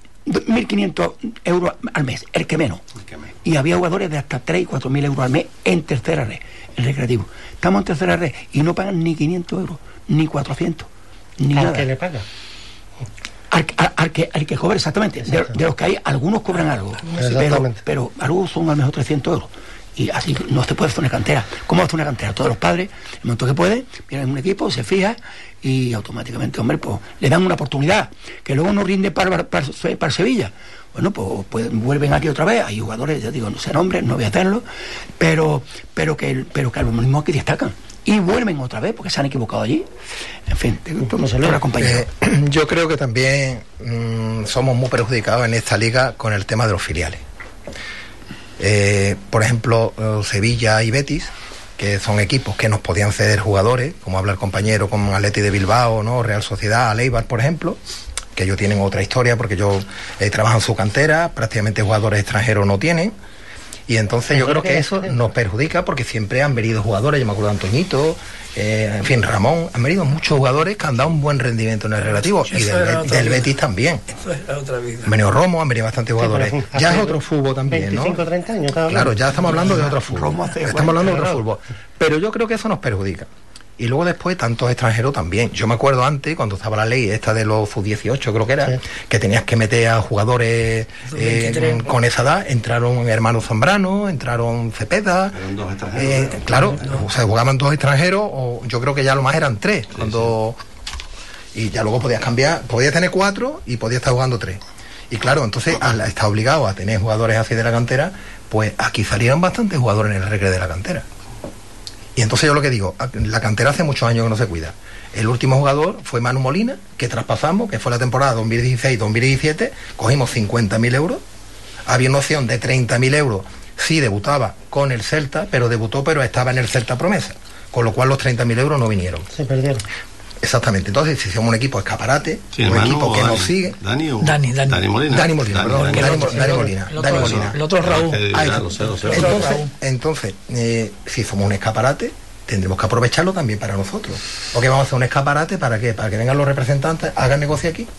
mil quinientos euros al mes, el que menos. El que menos. Y había jugadores de hasta tres y cuatro mil euros al mes en tercera red, en recreativo. Estamos en tercera red y no pagan ni quinientos euros, ni cuatrocientos, ni ¿Al nada. que le paga? Al, al, al, que, al que cobra, exactamente. De, de los que hay, algunos cobran algo, pero, pero algunos son a lo mejor trescientos euros. Y así no se puede hacer una cantera. ¿Cómo hace una cantera? Todos los padres, el momento que pueden, vienen en un equipo, se fija y automáticamente, hombre, pues le dan una oportunidad. Que luego no rinde para, para, para Sevilla. Bueno, pues, pues vuelven aquí otra vez. Hay jugadores, ya digo, no sé nombres, no voy a hacerlo, pero, pero, que, pero que a lo mismo aquí destacan. Y vuelven otra vez porque se han equivocado allí. En fin, tú no se lo compañero. Eh, yo creo que también mmm, somos muy perjudicados en esta liga con el tema de los filiales. Eh, por ejemplo, Sevilla y Betis, que son equipos que nos podían ceder jugadores, como habla el compañero con Atleti de Bilbao, ¿no? Real Sociedad, Eibar, por ejemplo, que ellos tienen otra historia porque ellos eh, trabajan en su cantera, prácticamente jugadores extranjeros no tienen. Y entonces yo creo que eso nos perjudica porque siempre han venido jugadores, yo me acuerdo de Antoñito, eh, en fin, Ramón, han venido muchos jugadores que han dado un buen rendimiento en el relativo y del, del Betis también. Eso es otra vida. Han venido Romo, han venido bastantes jugadores. Sí, ya es otro fútbol también, veinticinco, ¿no? treinta años, claro, ya estamos hablando de otro fútbol. Estamos hablando de otro fútbol. Pero yo creo que eso nos perjudica. Y luego después tantos extranjeros también. Yo me acuerdo antes, cuando estaba la ley esta de los F U dieciocho, creo que era, sí, que tenías que meter a jugadores eh, con esa edad. Entraron hermanos Zambrano, entraron Cepeda. Eran dos extranjeros. Eh, ¿no? Claro, no. O sea, jugaban dos extranjeros, o yo creo que ya lo más eran tres. Sí, cuando sí. Y ya luego podías cambiar, podías tener cuatro y podías estar jugando tres. Y claro, entonces al estar obligado a tener jugadores así de la cantera, pues aquí salieron bastantes jugadores en el recreo de la cantera. Y entonces yo lo que digo, la cantera hace muchos años que no se cuida. El último jugador fue Manu Molina, que traspasamos, que fue la temporada dos mil dieciséis dos mil diecisiete, cogimos cincuenta mil euros, había una opción de treinta mil euros si debutaba con el Celta, pero debutó, pero estaba en el Celta promesa, con lo cual los treinta mil euros no vinieron. Se perdieron. Exactamente, entonces si somos un equipo escaparate, sí, un equipo que Dani, nos sigue. Dani, o... Dani, Dani. Dani Molina. Dani Molina, Dani, perdón, Dani, Dani, Dani, Dani Molina. El otro, Dani Molina. El otro Raúl. Que, ah, ya, lo sé, lo sé. Entonces, entonces eh, si somos un escaparate, tendremos que aprovecharlo también para nosotros. ¿O qué vamos a hacer un escaparate para qué? Para que vengan los representantes, hagan negocio aquí.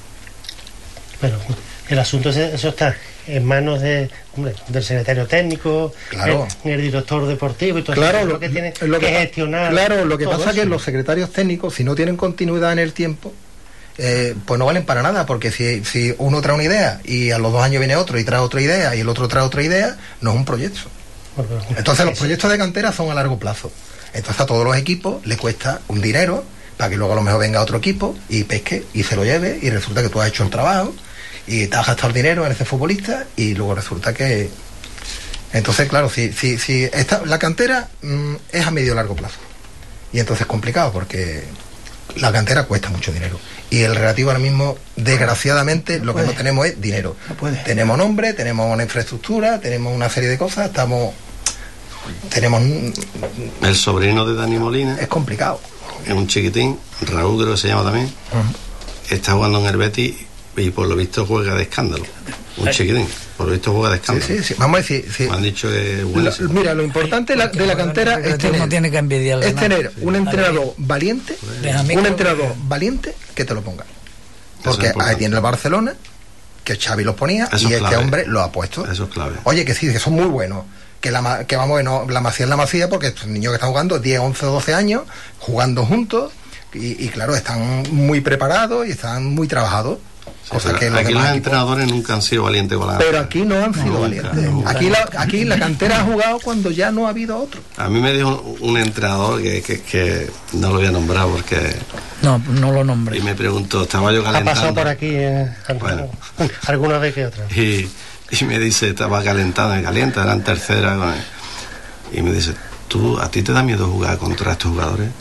Pero el asunto es, eso está en manos de, hombre, del secretario técnico, claro, el, el director deportivo y todo claro, eso, lo, lo que tiene lo que, que gestionar. Claro, lo que pasa eso. es que los secretarios técnicos, si no tienen continuidad en el tiempo, eh, pues no valen para nada, porque si, si uno trae una idea y a los dos años viene otro y trae otra idea y el otro trae otra idea, no es un proyecto. Entonces los proyectos de cantera son a largo plazo. Entonces a todos los equipos le cuesta un dinero para que luego a lo mejor venga otro equipo y pesque y se lo lleve y resulta que tú has hecho el trabajo y te has gastado el dinero en ese futbolista y luego resulta que... Entonces, claro, si, si, si esta, la cantera mmm, es a medio largo plazo. Y entonces es complicado porque la cantera cuesta mucho dinero. Y el relativo ahora mismo, desgraciadamente, no lo puede. Que no tenemos es dinero. No puede. Tenemos nombre, tenemos una infraestructura, tenemos una serie de cosas, estamos... Tenemos... El sobrino de Dani Molina. Es complicado. Es un chiquitín, Raúl creo que se llama también. Uh-huh. Está jugando en el Betis y por lo visto juega de escándalo. Un chiquitín, por lo visto juega de escándalo. Sí, sí, sí. Vamos a decir... Sí. Me han dicho que... Lo, mira, lo importante la, de la cantera es tener, no tiene que envidiarle es tener sí. un entrenador valiente, pues, un entrenador valiente que te lo ponga. Porque ahí tiene el Barcelona, que Xavi los ponía, eso y este clave. Hombre lo ha puesto. Eso es clave. Oye, que sí, que son muy buenos. Que, la, que vamos, no, la Masía es la Masía porque estos niños que están jugando diez, once o doce años, jugando juntos, y, y claro, están muy preparados y están muy trabajados. Sí, cosa que aquí los entrenadores nunca han sido valientes con la pero aquí no han sido nunca, valientes nunca. Aquí, la, aquí la cantera ha jugado cuando ya no ha habido otro. A mí me dijo un entrenador que, que, que no lo voy a nombrar porque no, no lo nombré y me preguntó, estaba yo calentando, ha pasado por aquí eh, bueno, alguna vez que otra y, y me dice, estaba calentando, me calienta, eran tercera con él, y me dice, ¿tú, a ti te da miedo jugar contra estos jugadores?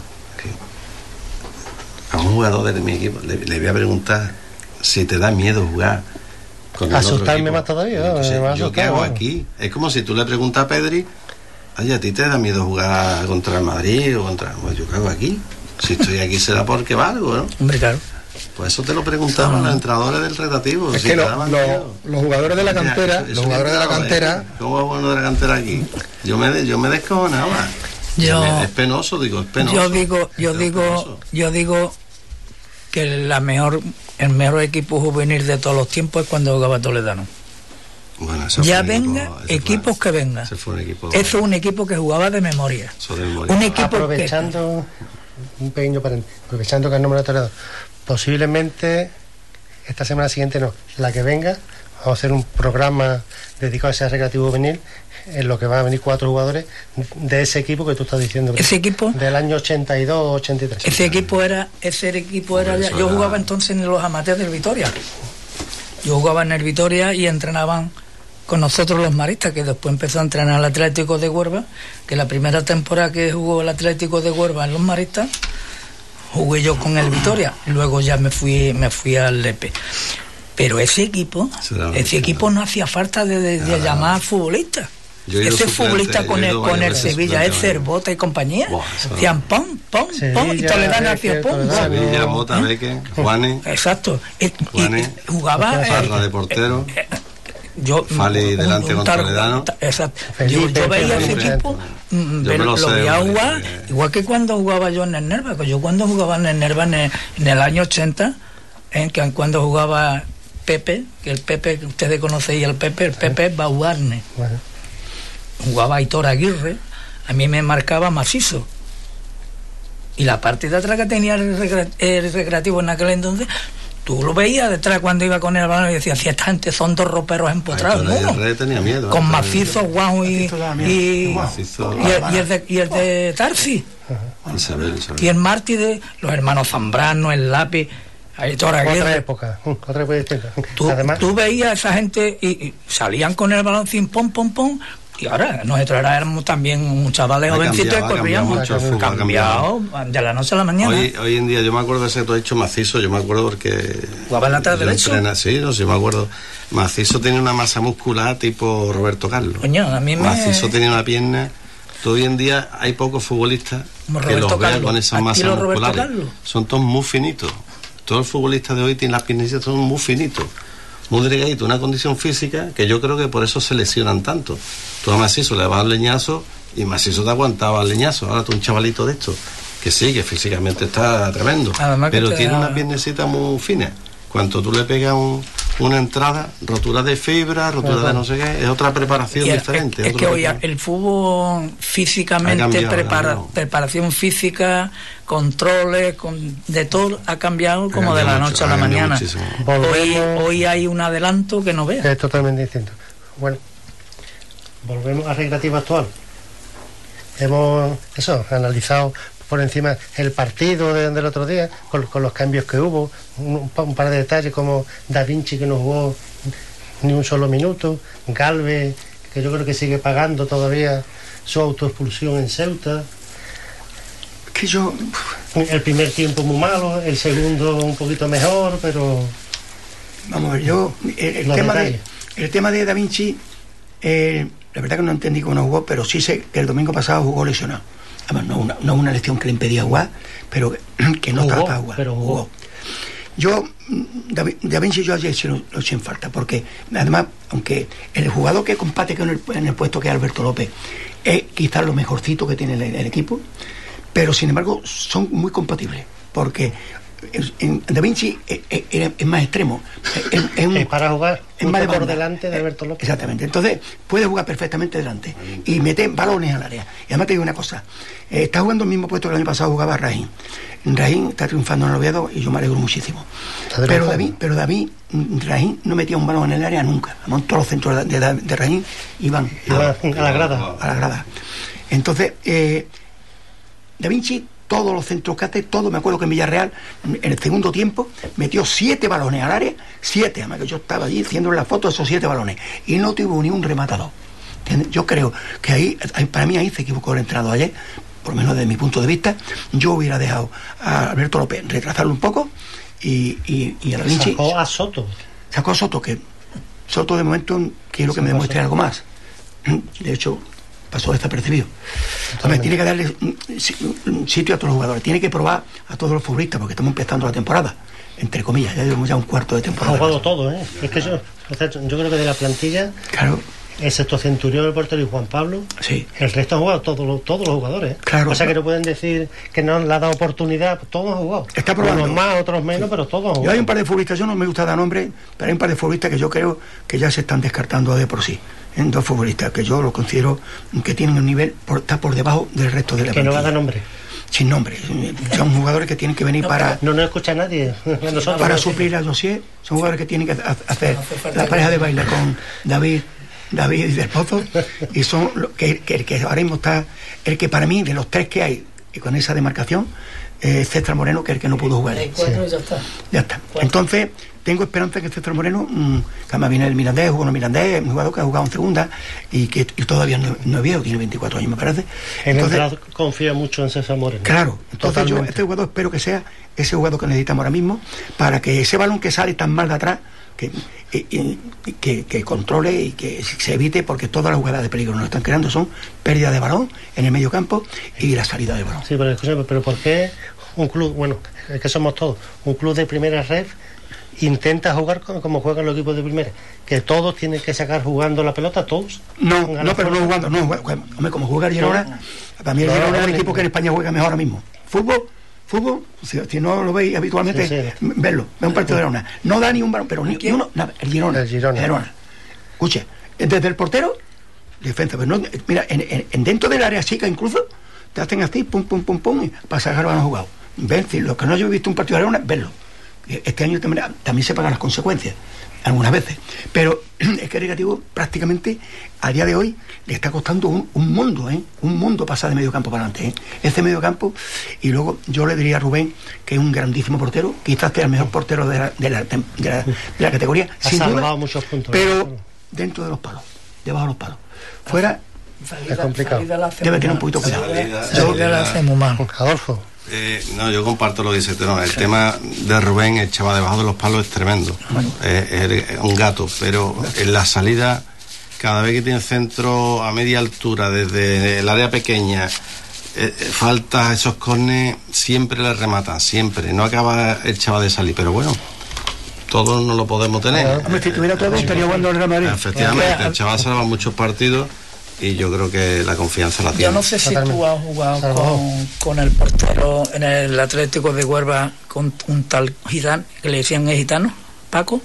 A un jugador de mi equipo le, le voy a preguntar si te da miedo jugar con asustarme más todavía. Entonces, ¿no? ¿yo qué hago aquí? Es como si tú le preguntas a Pedri, oye, ¿a ti te da miedo jugar contra el Madrid o contra... Pues, ¿yo qué hago aquí? Si estoy aquí será porque valgo, ¿no? Hombre, claro. Pues eso te lo preguntaban los entrenadores del retativo. Es si que lo, lo, los jugadores de la cantera, eso, eso los jugadores de la cantera... ¿Cómo es bueno de la cantera aquí? Yo me, yo me descojonaba. Yo, me, es penoso, digo, es penoso. Yo digo, yo digo, penoso. yo digo que la mejor, el mejor equipo juvenil de todos los tiempos es cuando jugaba Toledano. Bueno, eso ya fue venga, equipo, equipos fue, que vengan. Ese fue un equipo. Eso es un equipo que jugaba de memoria. De memoria. Un equipo aprovechando que, un pequeño paréntesis, aprovechando que el nombre de Toledo, posiblemente esta semana siguiente no, la que venga, vamos a hacer un programa dedicado a ese recreativo juvenil en lo que van a venir cuatro jugadores de ese equipo que tú estás diciendo. Ese equipo del año ochenta y dos ochenta y tres. Ese equipo era, ese equipo era, ya, yo jugaba entonces en los amateurs del Vitoria. Yo jugaba en el Vitoria y entrenaban con nosotros los maristas, que después empezó a entrenar el Atlético de Huelva, que la primera temporada que jugó el Atlético de Huelva en los maristas, jugué yo con el Vitoria, luego ya me fui, me fui al Lepe. Pero ese equipo, ese equipo no hacía falta de, de, de llamar a futbolistas. Ese futbolista con el, con el Sevilla, el Cervota y compañía, hacían pom, pom, pom, y Toledano hacía pom, pom. Sevilla, Bota, Beque, Juanes. Exacto. Y, y jugaba. Parra de portero. Eh, eh, yo, Fali delante con Toledano. Exacto. Yo, yo veía ese equipo, yo lo, lo veía jugar, porque... igual que cuando jugaba yo en el Nerva, que yo cuando jugaba en el Nerva en el, en el año ochenta, en que cuando jugaba Pepe, que el Pepe, que ustedes conocéis el Pepe, el Pepe es Bauarne. Bueno. Jugaba Aitor Aguirre, a mí me marcaba macizo Y la parte de atrás que tenía el, recre el recreativo en aquel entonces, tú lo veías detrás cuando iba con el balón y decías, si esta gente son dos roperos empotrados, ¿no? El tenía miedo. Con Macizo, Guau y, y, y, Macizo, y, el, y, el de, y el de Tarsi. Isabel, Isabel. Y el Martí de los hermanos Zambrano, el Lápiz. Otra época, otra época distinta. Tú, Además, tú veías a esa gente y, y salían con el balón sin pom, pom, pom. Y ahora nosotros éramos también un chavales jovencitos que corríamos. Ha cambiado de la noche a la mañana. Hoy, hoy en día, yo me acuerdo de ese todo hecho Macizo, yo me acuerdo porque. ¿Jugaba en la tarde derecho? Sí, no, sí, me acuerdo. Macizo tenía una masa muscular tipo Roberto Carlos. Coño, a mí me... Macizo tenía una pierna. Hoy en día hay pocos futbolistas como que los vean con esas masas musculares. Carlos. Son todos muy finitos. Todos los futbolistas de hoy tienen las piernas, son muy finitos, muy delgaditos, una condición física que yo creo que por eso se lesionan tanto. Tú a Macizo le dabas leñazo y Macizo te aguantaba el leñazo. Ahora tú un chavalito de esto, que sí, que físicamente está tremendo, además pero tiene da... una piernecita muy fina. Cuando tú le pegas un, una entrada, rotura de fibra, rotura uh-huh. de no sé qué, es otra preparación el, diferente. Es, es que hoy el fútbol físicamente, cambiado, prepara, preparación física, controles, con, de todo ha cambiado ha como cambiado de la noche mucho, a la mañana. Hoy, hoy hay un adelanto que no veas. Es totalmente distinto. Bueno, volvemos a recreativa actual. Hemos eso analizado por encima el partido de, del otro día, con, con los cambios que hubo, un, un par de detalles como Da Vinci, que no jugó ni un solo minuto, Galvez, que yo creo que sigue pagando todavía su autoexpulsión en Ceuta. Que yo... El primer tiempo muy malo, el segundo un poquito mejor, pero... Vamos a ver, yo... El, el, tema, de, el tema de Da Vinci, eh, la verdad que no entendí cómo no jugó, pero sí sé que el domingo pasado jugó lesionado. Además, no una, no una lesión que le impedía jugar, pero que, que no jugó, estaba para jugar. Pero jugó. jugó. Yo, Da Vinci, yo ayer sí lo, lo eché en falta, porque además, aunque el jugador que comparte con el, en el puesto que es Alberto López es quizás lo mejorcito que tiene el, el equipo, pero sin embargo son muy compatibles, porque en Da Vinci es, es, es más extremo, es, es, un, es para jugar es más de por delante de Alberto López. Exactamente, entonces puede jugar perfectamente delante y meter balones al área. Y además te digo una cosa, eh, está jugando el mismo puesto que el año pasado jugaba Raín. Raín está triunfando en el Oviedo y yo me alegro muchísimo. Pero David, pero David, Raín no metía un balón en el área nunca. Además, todos los centros de, de, de Raín iban a, a, a la grada. A la grada. Entonces, eh, Da Vinci, todos los centros que hace, todo, me acuerdo que en Villarreal, en el segundo tiempo, metió siete balones al área, siete, además que yo estaba allí haciendo la foto de esos siete balones, y no tuvo ni un rematador. Yo creo que ahí, para mí ahí se equivocó el entrenador ayer, por lo menos desde mi punto de vista. Yo hubiera dejado a Alberto López retrasarlo un poco y, y, y a Da Vinci... Sacó a Soto. Sacó a Soto, que Soto de momento quiero que me demuestre algo más. De hecho, pasó desapercibido. Entonces tiene que darle sitio a todos los jugadores, tiene que probar a todos los futbolistas, porque estamos empezando la temporada, entre comillas, ya llevamos ya un cuarto de temporada. Ha jugado todo, ¿eh? Es que yo, yo creo que de la plantilla... Claro. Excepto Centurión, el portero y Juan Pablo, sí. El resto han jugado todos los, todos los jugadores. Claro. O sea que no pueden decir que no le ha dado oportunidad, todos han jugado. Está probando. Unos más, otros menos, sí. Pero todos han jugado. Yo hay un par de futbolistas, yo no me gusta dar nombre, pero hay un par de futbolistas que yo creo que ya se están descartando de por sí. En dos futbolistas que yo los considero que tienen un nivel, por, está por debajo del resto de la que plantilla. No va a dar nombre. Sin nombre. Son jugadores que tienen que venir no, para... No nos escucha nadie. Nosotros para suplir a José. Son jugadores que tienen que hacer la pareja de baile con David... David y del Pozo, y son lo que, que, que ahora mismo está el que para mí de los tres que hay y con esa demarcación eh, César Moreno, que es el que no pudo jugar. Hay cuatro y ya está. Ya está. Cuatro. Entonces tengo esperanza que César Moreno, mmm, que además viene el Mirandés, jugó en el Mirandés, un jugador que ha jugado en segunda y que y todavía no, no es viejo, tiene veinticuatro años me parece. El entrenador confía mucho en César Moreno. Claro, entonces Totalmente. Yo este jugador espero que sea ese jugador que necesitamos ahora mismo para que ese balón que sale tan mal de atrás Que, y, y, que, que controle y que se evite, porque todas las jugadas de peligro nos están creando son pérdida de balón en el medio campo y la salida de balón. Sí, pero escúchame, pero ¿por qué un club, bueno, es que somos todos, un club de primera red intenta jugar como juegan los equipos de primera? Que todos tienen que sacar jugando la pelota, todos. No, no, pero no jugando, no, hombre, como juega el Girona, no, para mí el Girona es el equipo que en España juega mejor ahora mismo. Fútbol. Fútbol, si, si no lo veis habitualmente, sí, sí. verlo, ve un partido de Girona. No da ni un balón, pero ni, ni uno, nada, el Girona. El Girona. El Girona. Escuche, desde el portero, defensa, pero no, mira, en, en, en dentro del área chica incluso, te hacen así, pum, pum, pum, pum, y para sacar el balón jugado. Ver, si los que no haya visto un partido de Aragón, verlo. Este año también, también se pagan las consecuencias, algunas veces. Pero es que el Recreativo prácticamente a día de hoy le está costando un, un mundo, ¿eh? Un mundo pasar de medio campo para adelante, ¿eh? Ese medio campo, y luego yo le diría a Rubén, que es un grandísimo portero, quizás sea el mejor portero de la, de la, de la, de la categoría, ha sin salvado duda, muchos puntos, pero ¿no? Dentro de los palos, debajo de los palos. Fuera, salida, es complicado. Debe tener un poquito cuidado. Salida, salida la hacemos mal. Adolfo. Eh, no, yo comparto lo que dice, no, el sí. tema de Rubén, el chaval debajo de los palos es tremendo, bueno. eh, es un gato, pero en la salida, cada vez que tiene centro a media altura, desde el área pequeña, eh, falta esos córneres, siempre le rematan, siempre, no acaba el chaval de salir, pero bueno, todos no lo podemos tener. Hombre, si tuviera todo, estaría jugando el Real Madrid. Efectivamente, el chaval salva muchos partidos. Y yo creo que la confianza la tiene. Yo no sé si tú has jugado con, con el portero en el Atlético de Huelva con un tal gitano, que le decían el gitano, Paco.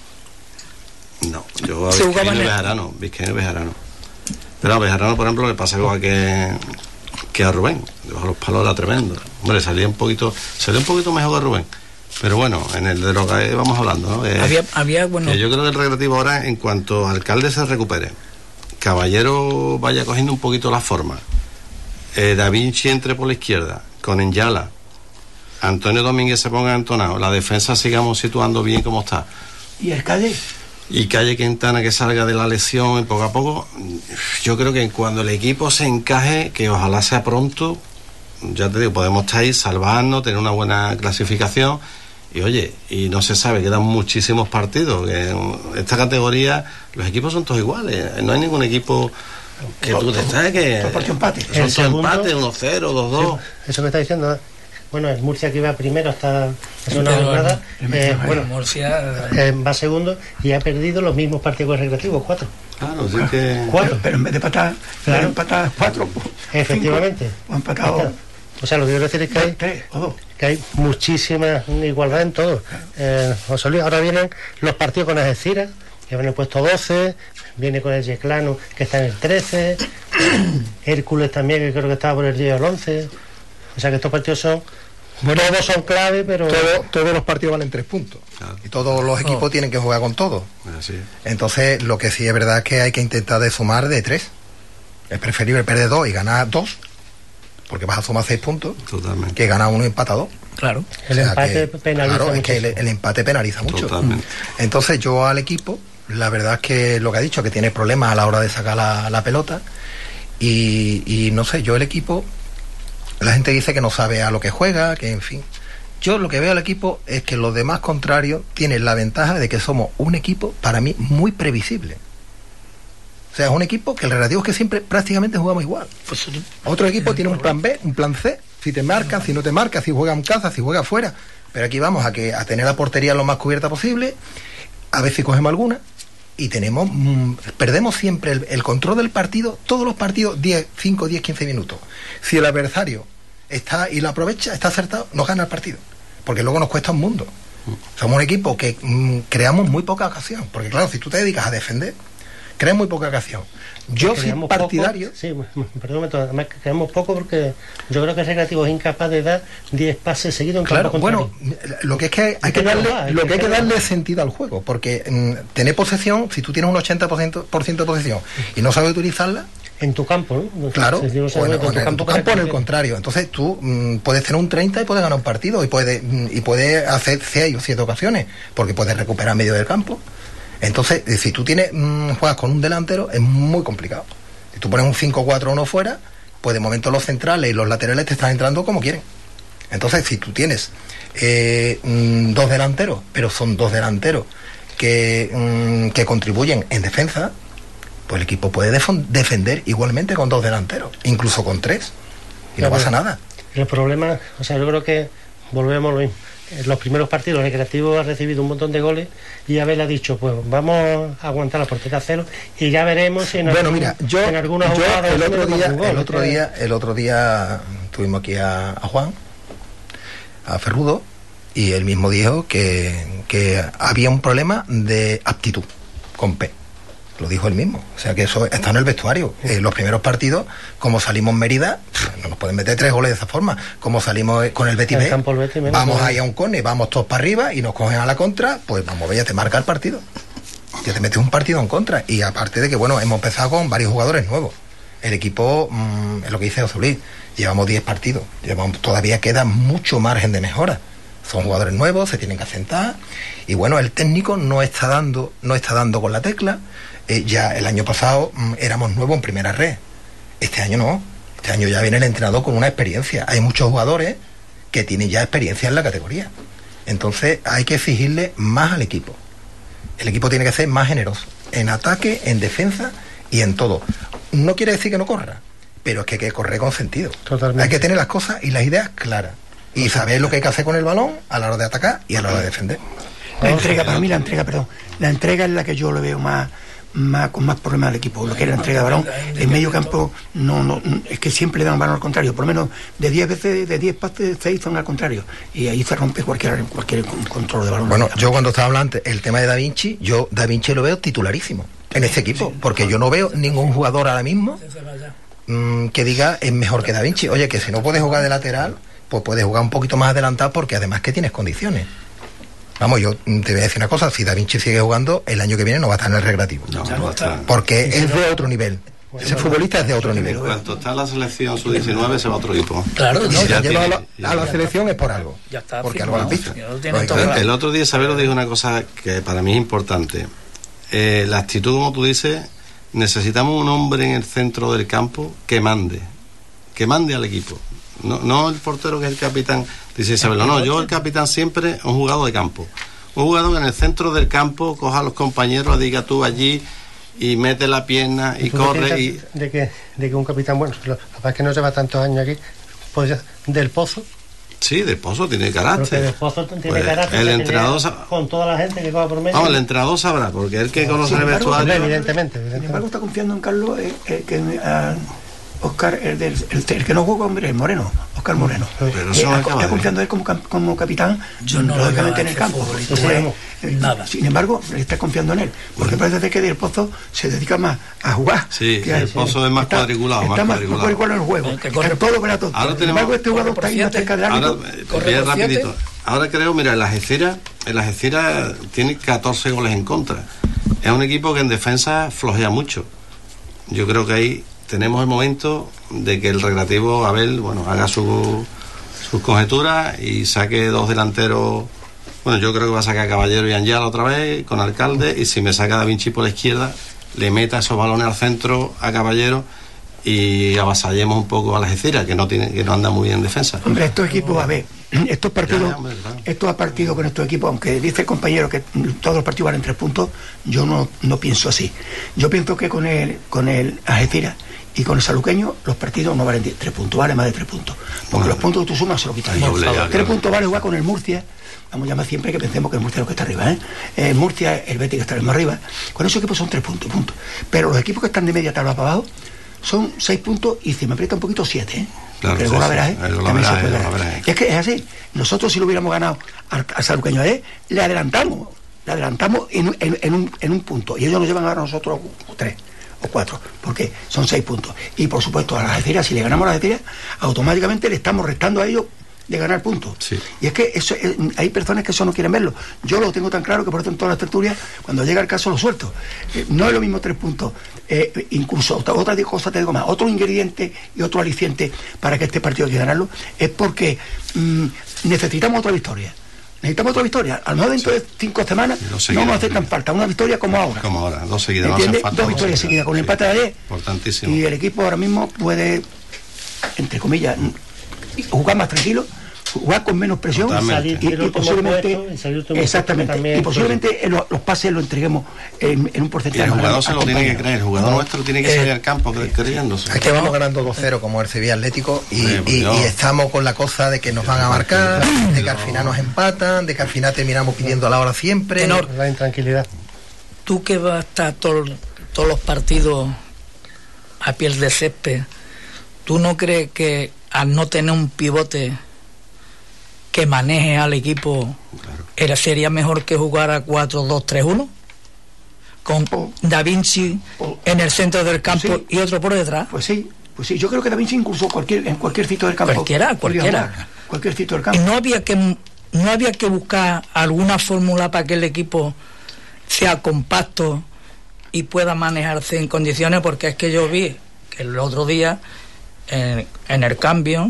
No, yo a Vizcaíno y Bejarano, Vizcaíno y Bejarano. Pero a Bejarano, por ejemplo, le pasa igual que, que a Rubén. Debajo de los palos era tremendo. Hombre, salía un poquito, salía un poquito mejor que Rubén. Pero bueno, en el de lo que vamos hablando, ¿no? Eh, había, había, bueno. Yo creo que el Recreativo ahora, en cuanto Alcalde se recupere, Caballero vaya cogiendo un poquito la forma, eh, Da Vinci entre por la izquierda con Enyala, Antonio Domínguez se ponga entonado, la defensa sigamos situando bien como está, y el Calle y Calle Quintana que salga de la lesión y poco a poco, yo creo que cuando el equipo se encaje, que ojalá sea pronto, ya te digo, podemos estar ahí salvando, tener una buena clasificación. Y oye, y no se sabe, quedan muchísimos partidos. Que en esta categoría los equipos son todos iguales. No hay ningún equipo que tú te estás que son todos empates. Son todos empates, uno cero, dos dos. Sí, eso que está diciendo. Bueno, el Murcia que iba primero hasta hace una jornada. Eh, bueno, Murcia eh, va segundo y ha perdido los mismos partidos recreativos, cuatro. Claro, sí que. Cuatro, pero, pero en vez de empatar, claro, empatar cuatro. Efectivamente. O empatado. O sea, lo que quiero decir es que hay, tres, que hay muchísima igualdad en todo. Eh, José Luis, ahora vienen los partidos con Algeciras, que van en el puesto doce, viene con el Yeclano, que está en el trece, Hércules también, que creo que estaba por el diez al once. O sea que estos partidos son, bueno, todos son clave, pero... Todo, todos los partidos valen tres puntos. Claro. Y todos los equipos oh. tienen que jugar con todo. Así. Entonces, lo que sí es verdad es que hay que intentar de sumar de tres. Es preferible perder dos y ganar dos, porque vas a sumar seis puntos. Totalmente. Que gana uno y empata dos. Claro. El o sea empate que, penaliza claro, mucho. Es que el, el empate penaliza mucho. Totalmente. Entonces yo al equipo, la verdad es que lo que ha dicho, que tiene problemas a la hora de sacar la, la pelota. Y, y no sé, yo el equipo, la gente dice que no sabe a lo que juega, que en fin. Yo lo que veo al equipo es que los demás contrarios tienen la ventaja de que somos un equipo, para mí, muy previsible. O sea, es un equipo que el relativo es que siempre prácticamente jugamos igual. Pues, otro equipo tiene un plan B, un plan C, si te marcan, si no te marcan, si juega en casa, si juega afuera. Pero aquí vamos a que a tener la portería lo más cubierta posible, a ver si cogemos alguna, y tenemos mmm, perdemos siempre el, el control del partido, todos los partidos, diez, cinco, diez, quince minutos. Si el adversario está y lo aprovecha, está acertado, nos gana el partido. Porque luego nos cuesta un mundo. Somos un equipo que mmm, creamos muy poca ocasión. Porque claro, si tú te dedicas a defender, creas muy poca ocasión. Yo soy partidario. Poco, sí, perdón, además creamos poco porque yo creo que el Recreativo es incapaz de dar diez pases seguidos en claro, campo bueno, lo que es que hay, hay que darle, va, lo que hay que darle sentido al juego, porque mmm, tener posesión, si tú tienes un ochenta por ciento, por ciento de posesión y no sabes utilizarla, en tu campo, ¿no? Claro, si no bueno, en tu en campo, tu campo en el contrario. Entonces tú mmm, puedes tener un treinta y puedes ganar un partido y puedes mmm, y puedes hacer seis o siete ocasiones, porque puedes recuperar medio del campo. Entonces, si tú tienes mmm, juegas con un delantero, es muy complicado. Si tú pones un cinco cuatro uno fuera, pues de momento los centrales y los laterales te están entrando como quieren. Entonces, si tú tienes eh, mmm, dos delanteros, pero son dos delanteros que, mmm, que contribuyen en defensa, pues el equipo puede def- defender igualmente con dos delanteros, incluso con tres, y claro, no pasa nada. El problema, o sea, yo creo que volvemos a lo mismo. En los primeros partidos el Recreativo ha recibido un montón de goles y Abel ha dicho, pues vamos a aguantar la portería a cero y ya veremos si en, bueno, algún, mira, yo, en alguna yo jugada el otro día, gol, el otro día, el otro día tuvimos aquí a, a Juan, a Ferrudo, y él mismo dijo que, que había un problema de aptitud con P. lo dijo él mismo, o sea que eso está en el vestuario. Eh, los primeros partidos, como salimos en Mérida, no nos pueden meter tres goles de esa forma. Como salimos con el Betis B, vamos ahí a un córner, vamos todos para arriba y nos cogen a la contra, pues vamos a ver, ya te marca el partido, ya te metes un partido en contra. Y aparte de que, bueno, hemos empezado con varios jugadores nuevos. El equipo, mmm, es lo que dice José Luis, llevamos diez partidos, llevamos, todavía queda mucho margen de mejora. Son jugadores nuevos, se tienen que asentar, y bueno, el técnico no está dando, no está dando con la tecla. Eh, ya el año pasado mmm, éramos nuevos en primera red, este año no, este año ya viene el entrenador con una experiencia. Hay muchos jugadores que tienen ya experiencia en la categoría, entonces hay que exigirle más al equipo. El equipo tiene que ser más generoso en ataque, en defensa y en todo. No quiere decir que no corra, pero es que hay que correr con sentido. Totalmente. Hay que tener las cosas y las ideas claras y saber lo que hay que hacer con el balón a la hora de atacar y a la hora de defender. La entrega, para mí la entrega, perdón, la entrega es la que yo le veo más, más con más problemas al equipo. Lo que es la entrega de balón, en medio campo, no, no, es que siempre le dan balón al contrario. Por lo menos de diez veces, de diez pases, seis son al contrario. Y ahí se rompe cualquier, cualquier control de balón. Bueno, yo cuando estaba hablando antes, el tema de Da Vinci, yo Da Vinci lo veo titularísimo en este equipo, porque yo no veo ningún jugador ahora mismo mmm, que diga es mejor que Da Vinci. Oye, que si no puedes jugar de lateral, pues puedes jugar un poquito más adelantado, porque además que tienes condiciones. Vamos, yo te voy a decir una cosa, si Da Vinci sigue jugando, el año que viene no va a estar en el recreativo. No, no va a estar. Porque es de otro nivel. Ese futbolista es de otro nivel. Cuando está en la selección sub diecinueve se va a otro equipo. Claro, no, si ya lleva tiene, a, la, a la selección es por algo. Ya está. Porque algo lo has visto. El, el otro día Sabelo dijo una cosa que para mí es importante. Eh, la actitud, como tú dices, necesitamos un hombre en el centro del campo que mande, que mande al equipo. No, no el portero que es el capitán, dice Isabel, no, yo el capitán siempre un jugador de campo, un jugador que en el centro del campo coja a los compañeros, diga tú allí y mete la pierna y corre y... de que de que un capitán, bueno, lo que pasa es que no lleva tantos años aquí, pues Del Pozo. Sí, Del Pozo tiene carácter. Del Pozo tiene pues carácter. El entrenador sab... con toda la gente que coja por medio. No, el entrenador sabrá, porque él que conoce el vestuario. Evidentemente, evidentemente. Sin embargo, está confiando en Carlos, eh, eh, que uh, Oscar, el, del, el, el que no juega, hombre, el Moreno, Oscar Moreno. Pero eh, eso está confiando él como, como capitán, yo no lógicamente en el campo. Entonces, eh, nada. Sin embargo, le está confiando en él, porque parece que Del Pozo se dedica más a jugar. Sí, Del Pozo sí. es más está, cuadriculado, está más más cuadriculado. en el juego. Está corre, todo para todo. Ahora Sin tenemos, embargo, este jugador está ahí más cerca del árbitro. Ahora, rapidito. Ahora creo, mira, en las Algeciras, en las Algeciras tiene catorce goles en contra. Es un equipo que en defensa flojea mucho. Yo creo que ahí tenemos el momento de que el Recreativo Abel, bueno, haga su, sus conjeturas y saque dos delanteros. Bueno, yo creo que va a sacar a Caballero y Angiala otra vez con Alcalde, y si me saca Da Vinci por la izquierda, le meta esos balones al centro a Caballero y avasallemos un poco a la Algeciras, que no tiene, que no anda muy bien en defensa. Hombre, estos equipos, a ver, estos partidos, ya, ya, hombre, claro. estos partidos con estos equipos, aunque dice el compañero que todos los partidos valen tres puntos, yo no, no pienso así. Yo pienso que con el, con el Algeciras y con el Saluqueño los partidos no valen tres puntos, vale más de tres puntos, porque bueno, los puntos que tú sumas se lo quitan. Tres puntos vale igual con el Murcia. Vamos a llamar siempre que pensemos que el Murcia es lo que está arriba, ¿eh? El Murcia, el Betis que está más arriba. Con esos equipos son tres puntos, puntos. Pero los equipos que están de media tabla para abajo son seis puntos y si me aprieta un poquito siete, ¿eh? Claro, que sí, luego la sí, verás, ¿eh? También se puede ganar. Y es que es así. Nosotros si lo hubiéramos ganado al, al Saluqueño, ¿eh? Le adelantamos, le adelantamos en, en, en, un, en un punto y ellos nos llevan a nosotros tres o cuatro, porque son seis puntos. Y por supuesto a las Algeciras, si le ganamos a las Algeciras, automáticamente le estamos restando a ellos de ganar puntos. Sí. Y es que eso, eh, hay personas que eso no quieren verlo. Yo lo tengo tan claro que por eso en todas las tertulias, cuando llega el caso lo suelto. Eh, no es lo mismo tres puntos. Eh, incluso otra, otra cosa te digo más, otro ingrediente y otro aliciente para que este partido hay que ganarlo, es porque mmm, necesitamos otra victoria. Necesitamos otra victoria. A lo mejor dentro sí. de cinco semanas no nos hace tan falta una victoria como ahora. Como ahora, dos seguidas. ¿Entiendes? Falta, dos victorias seguidas, con el empate de ayer. Importantísimo. Y el equipo ahora mismo puede, entre comillas, jugar más tranquilo, jugar con menos presión salir, y, y, y posiblemente puesto, y exactamente y posiblemente los, los pases los entreguemos en, en un porcentaje. Y el jugador se lo tiene que creer, el jugador no. nuestro tiene que salir eh, al campo creyéndose. Es que vamos ganando dos cero como el Sevilla Atlético y, sí, y, y estamos con la cosa de que nos van a marcar, de que al final nos empatan, de que al final terminamos pidiendo a la hora siempre. Tenor, la intranquilidad. Tú que vas a estar todo, todos los partidos a piel de césped, ¿tú no crees que al no tener un pivote que maneje al equipo, claro, era, sería mejor que jugar a cuatro dos tres uno? con o, Da Vinci o, en el centro del campo pues sí, y otro por detrás. Pues sí, pues sí, yo creo que Da Vinci incluso cualquier, en cualquier sitio del campo. Cualquiera, cualquiera. Jugar, cualquier sitio del campo. Y no había que, no había que buscar alguna fórmula para que el equipo sea compacto y pueda manejarse en condiciones, porque es que yo vi que el otro día en, en el cambio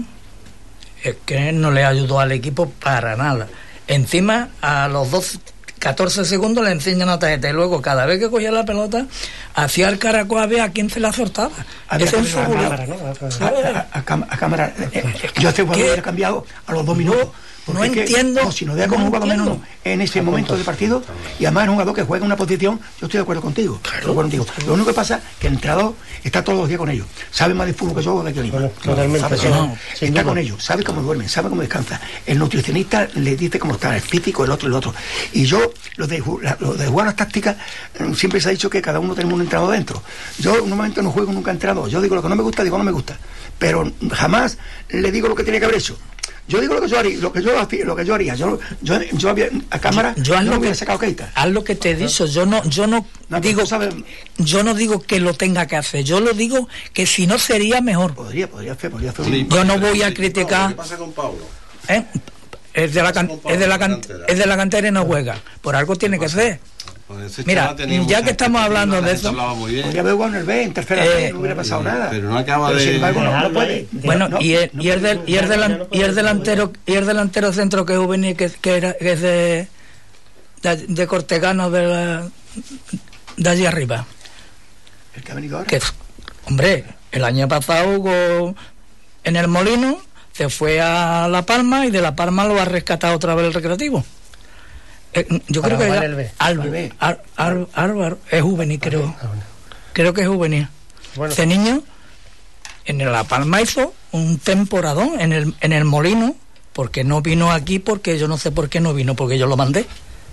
es que no le ayudó al equipo para nada. Encima, a los dos, catorce segundos le enseñan una tarjeta y luego cada vez que cogía la pelota hacía el caracol a ver a quién se la soltaba. Eso es un cámara, ¿no? a, a, a, a cámara. Yo este jugador hubiera cambiado a los dos minutos. No entiendo. Que, no, si no deja como un jugador menos no, en ese momento del partido, y además es un jugador que juega en una posición, yo estoy de acuerdo contigo. Claro, de acuerdo contigo. Lo único que pasa es que el entrenador está todos los días con ellos, sabe más de fútbol que yo o de que bueno, totalmente. No, no, está con ellos, sabe cómo duermen, sabe cómo descansa. El nutricionista le dice cómo está, el físico, el otro, el otro. Y yo, lo de, lo de jugar las tácticas, siempre se ha dicho que cada uno tenemos un entrenador dentro. Yo normalmente no juego nunca entrenador. Yo digo lo que no me gusta, digo no me gusta. Pero jamás le digo lo que tenía que haber hecho. Yo digo lo que yo haría, lo que yo, lo que yo haría. Yo, yo, yo había, a cámara yo, yo no lo hubiera que, sacado Keita. Haz lo que te he dicho. Yo no, yo no, no digo, sabes, yo no digo que lo tenga que hacer. Yo lo digo que si no sería mejor. Podría, podría hacer, podría hacer. Un... Yo no voy a criticar. ¿Qué pasa con Pablo? ¿Eh? Es de la can, es de la can, es de la cantera y no juega. Por algo tiene que ser. Pues mira, ya que estamos hablando de eso, podría haber jugado en el B, en tercera eh, no hubiera pasado nada. Pero no acaba pero de. Sin embargo, no, no puede. Bueno, no, y el, no y el, del, y el, delan, y el delantero, y el delantero centro que es juvenil, que, que, era, que es de, de, de Cortegano, de, la, de allí arriba. ¿El que ha venido ahora? Que, hombre, el año pasado jugó en el Molino, se fue a La Palma y de La Palma lo ha rescatado otra vez el Recreativo. Eh, yo Para creo que el Álvaro Ar, Ar, Ar, es juvenil, creo. Creo que es juvenil. Bueno. Este niño en La Palma hizo un temporadón en el, en el Molino, porque no vino aquí, porque yo no sé por qué no vino, porque yo lo mandé.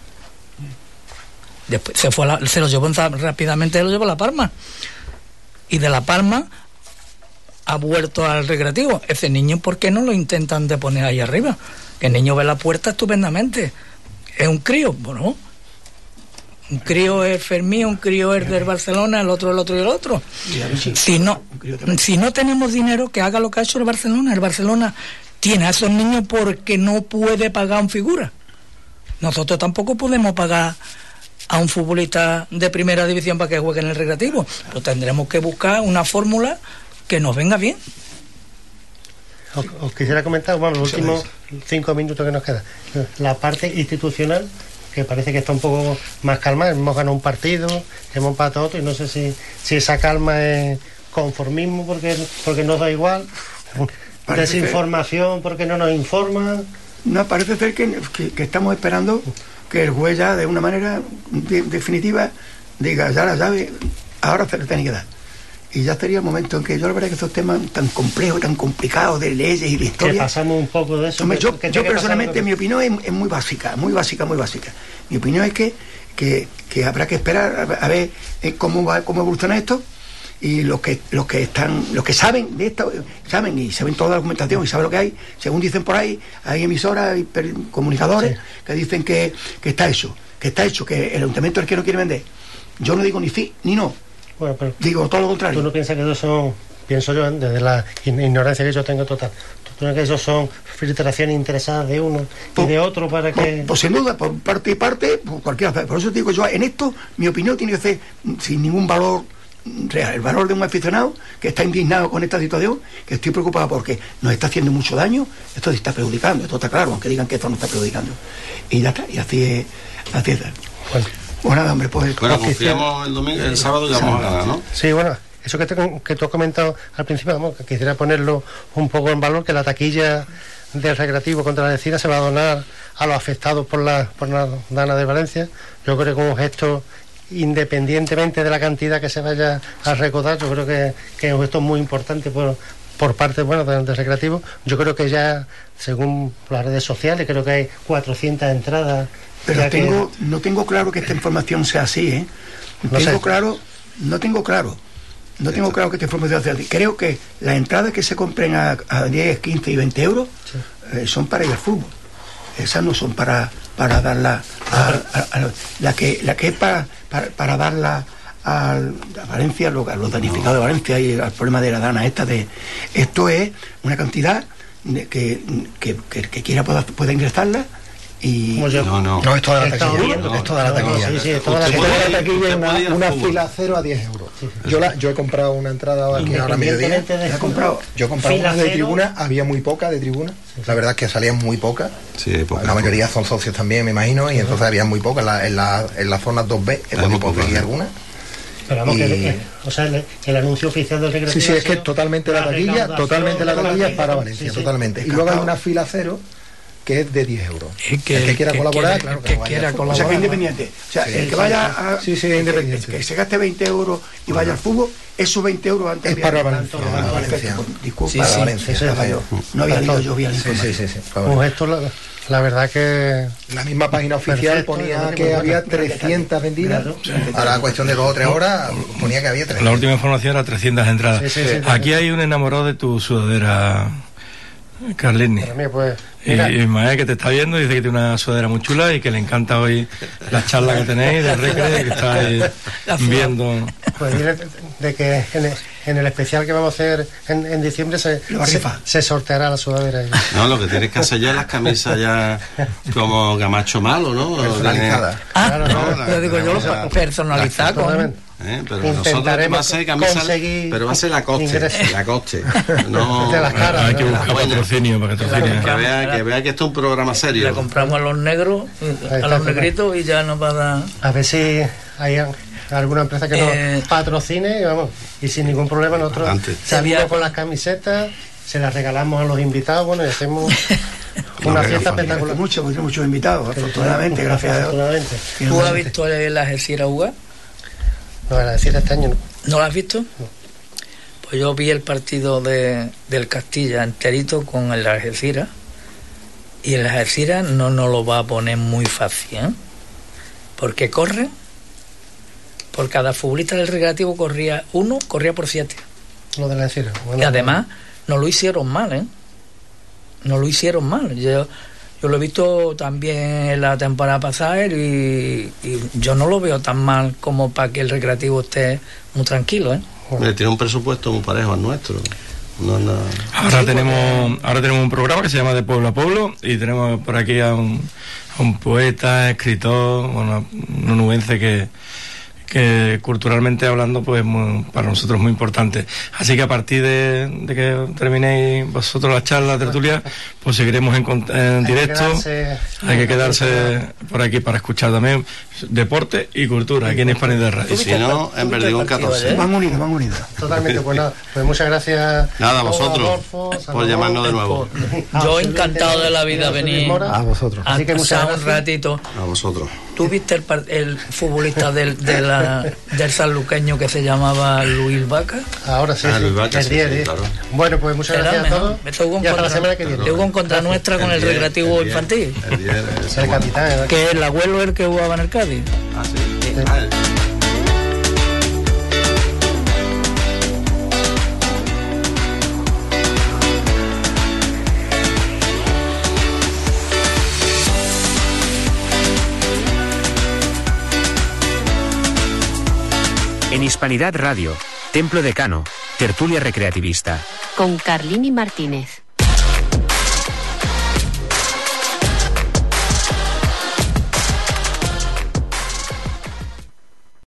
Después se fue a la, se lo llevó rápidamente, se lo llevó a La Palma. Y de La Palma ha vuelto al Recreativo. Ese niño, ¿por qué no lo intentan de poner ahí arriba? El niño ve la puerta estupendamente. ¿Es un crío? Bueno, un crío es Fermín, un crío es del Barcelona, el otro el otro y el otro. Si no, si no tenemos dinero, que haga lo que ha hecho el Barcelona. El Barcelona tiene a esos niños porque no puede pagar un figura. Nosotros tampoco podemos pagar a un futbolista de primera división para que juegue en el Recreativo. Pero tendremos que buscar una fórmula que nos venga bien. Os, os quisiera comentar, bueno, los últimos cinco minutos que nos quedan, la parte institucional, que parece que está un poco más calma. Hemos ganado un partido, hemos empatado otro, y no sé si, si esa calma es conformismo porque, porque nos da igual, parece desinformación ser, porque no nos informan. No, parece ser que, que, que estamos esperando que el juez ya de una manera de, definitiva diga, ya la llave, ahora se le tiene que dar. Y ya estaría el momento en que yo la verdad que estos temas tan complejos, tan complicados de leyes y de historia... Que pasamos un poco de eso. Hombre, que, yo que yo personalmente, que... mi opinión es, es muy básica, muy básica, muy básica. Mi opinión es que, que, que habrá que esperar a, a ver cómo va, cómo evoluciona esto, y los que los que están los que saben de esto, saben y saben toda la documentación y saben lo que hay, según dicen por ahí, hay emisoras y comunicadores sí. que dicen que, que está hecho, que está hecho, que el ayuntamiento es el que no quiere vender. Yo no digo ni sí ni no. Bueno, pero digo todo lo contrario. ¿Tú no piensas que eso son, pienso yo, desde la ignorancia que yo tengo total, tú no crees que eso son filtraciones interesadas de uno por, y de otro para por, que... Pues sin duda, por parte y parte, por cualquiera. Por eso digo yo, en esto, mi opinión tiene que ser sin ningún valor real. El valor de un aficionado que está indignado con esta situación, que estoy preocupado porque nos está haciendo mucho daño, esto se está perjudicando, esto está claro, aunque digan que esto no está perjudicando. Y ya está, y así es, así es. Bueno. Bueno, hombre, pues... Bueno, confiamos el domingo, el sábado y vamos a ganar, ¿no? Sí, bueno, eso que, te, que tú has comentado al principio, vamos, que quisiera ponerlo un poco en valor, que la taquilla del Recreativo contra la Vecina se va a donar a los afectados por la, por la Dana de Valencia. Yo creo que un gesto, independientemente de la cantidad que se vaya a recaudar, yo creo que, que es un gesto muy importante por, por parte, bueno, del, del Recreativo. Yo creo que ya, según las redes sociales, creo que hay cuatrocientas entradas. Pero tengo, que... no tengo claro que esta información sea así, ¿eh? No tengo sé. claro, no tengo claro, no tengo claro que esta información sea así. Creo que las entradas que se compren a, a diez, quince y veinte euros sí. eh, son para ir al fútbol. Esas no son para, para darla a, a, a, a la que la que es para, para, para darla a Valencia, a los damnificados de Valencia y al problema de la dana esta de esto es una cantidad de que, que, que, que quiera pueda, pueda ingresarla. Y no, no, no, es toda la taquilla. No, es toda la taquilla. Sí, sí, es toda la taquilla. Una, una fila cero a diez euros. Sí, sí. Yo la, yo he comprado una entrada aquí ahora a mediodía. De comprado. Yo he comprado una de tribuna, había muy poca de tribuna. Sí, sí. La verdad es que salían muy pocas. Sí, poca, la mayoría poca. Son socios también, me imagino, y entonces había muy pocas. En la, en la, en la zona dos B he podido conseguir alguna. Pero vamos, y... que, que, o sea, el, el anuncio oficial del recreativo. Sí, sí, es que totalmente la taquilla, totalmente la taquilla es para Valencia, sí, sí, totalmente. Y luego hay una fila cero que es de diez euros. Es que, el que quiera que colaborar, quiera, claro que, que quiera colaborar. O sea, que independiente. O sea, sí, el que vaya a. Sí, sí, independiente. Que, que se gaste veinte euros y vaya al fútbol, esos veinte euros antes. Es para Valencia. Disculpa, sí, para Valencia. Sí, no había leído yo bien. Sí, sí, sí. sí pues esto, la, la verdad que. La misma página oficial perfecto, ponía que había trescientas vendidas. Ahora, cuestión de dos o tres horas, ponía que había trescientas. La última información era trescientas entradas. Sí, sí, sí, aquí hay un enamorado de tu sudadera, Carlini. Pues, y Ismael, que te está viendo, dice que tiene una sudadera muy chula y que le encanta hoy la charla que tenéis de recreo, que estáis viendo. Pues dile de que en el, en el especial que vamos a hacer en, en diciembre se, se, se sorteará la sudadera. No, lo que tienes que hacer ya es las camisas ya como Gamacho Malo, ¿no? Personalizadas. Ah, claro, no, no, lo digo yo, lo personalizado con... ¿Eh? Pero nosotros va a ser camisa, pero va a ser la coste, la coste. No, de las caras, hay que buscar patrocinio para que patrocine. Que vea, que vea que esto es un programa serio. Le compramos a los negros, a los negritos y ya nos va a dar. A ver si hay alguna empresa que nos eh, patrocine y vamos, y sin ningún problema nosotros salimos con las camisetas, se las regalamos a los invitados, bueno, y hacemos una fiesta espectacular. Muchos, muchos, muchos invitados, afortunadamente, gracias a Dios. ¿Tú has visto la Algeciras jugar? No, la Algeciras este año no. ¿No lo has visto? No. Pues yo vi el partido de, del Castilla enterito con el Algeciras y el Algeciras no nos lo va a poner muy fácil, ¿eh? Porque corre, por cada futbolista del Recreativo corría uno, corría por siete. Lo de la Algeciras. Bueno, y además no lo hicieron mal, ¿eh? No lo hicieron mal. Yo, yo lo he visto también la temporada pasada y, y yo no lo veo tan mal como para que el Recreativo esté muy tranquilo, ¿eh? Bueno. Tiene un presupuesto muy parejo al nuestro. No, no. Ahora sí, tenemos porque... ahora tenemos un programa que se llama De Pueblo a Pueblo y tenemos por aquí a un, a un poeta, escritor, bueno, un onubense que que culturalmente hablando pues muy, para nosotros es muy importante. Así que a partir de, de que terminéis vosotros la charla, la tertulia, pues seguiremos en, en directo. Hay que quedarse, hay que quedarse por aquí para escuchar también deporte y cultura aquí en Hispanidad Radio. Y si no, en Verdigón catorce. Van unidos, van unidos. Totalmente, pues nada, pues muchas gracias. Nada, a vosotros, Adolfo, por llamarnos de nuevo. Yo encantado de la vida venir a vosotros. Así que muchas gracias. Un ratito. A vosotros. ¿Tú viste el, el futbolista del, de la, del sanluqueño que se llamaba Luis Vaca? Ahora sí, ah, sí. Luis Vaca, el sí, diez, sí, claro. Bueno, pues muchas Era gracias mejor. a todos. Y hasta la semana que viene. Hubo en contra nuestra con el, el diez, Recreativo el diez, infantil. El, diez, el, el capitán. ¿eh? Que el abuelo es el que jugaba en el Cádiz. Ah, sí. sí. Ah, el... En Hispanidad Radio, Templo Decano, tertulia recreativista. Con Carlini Martínez.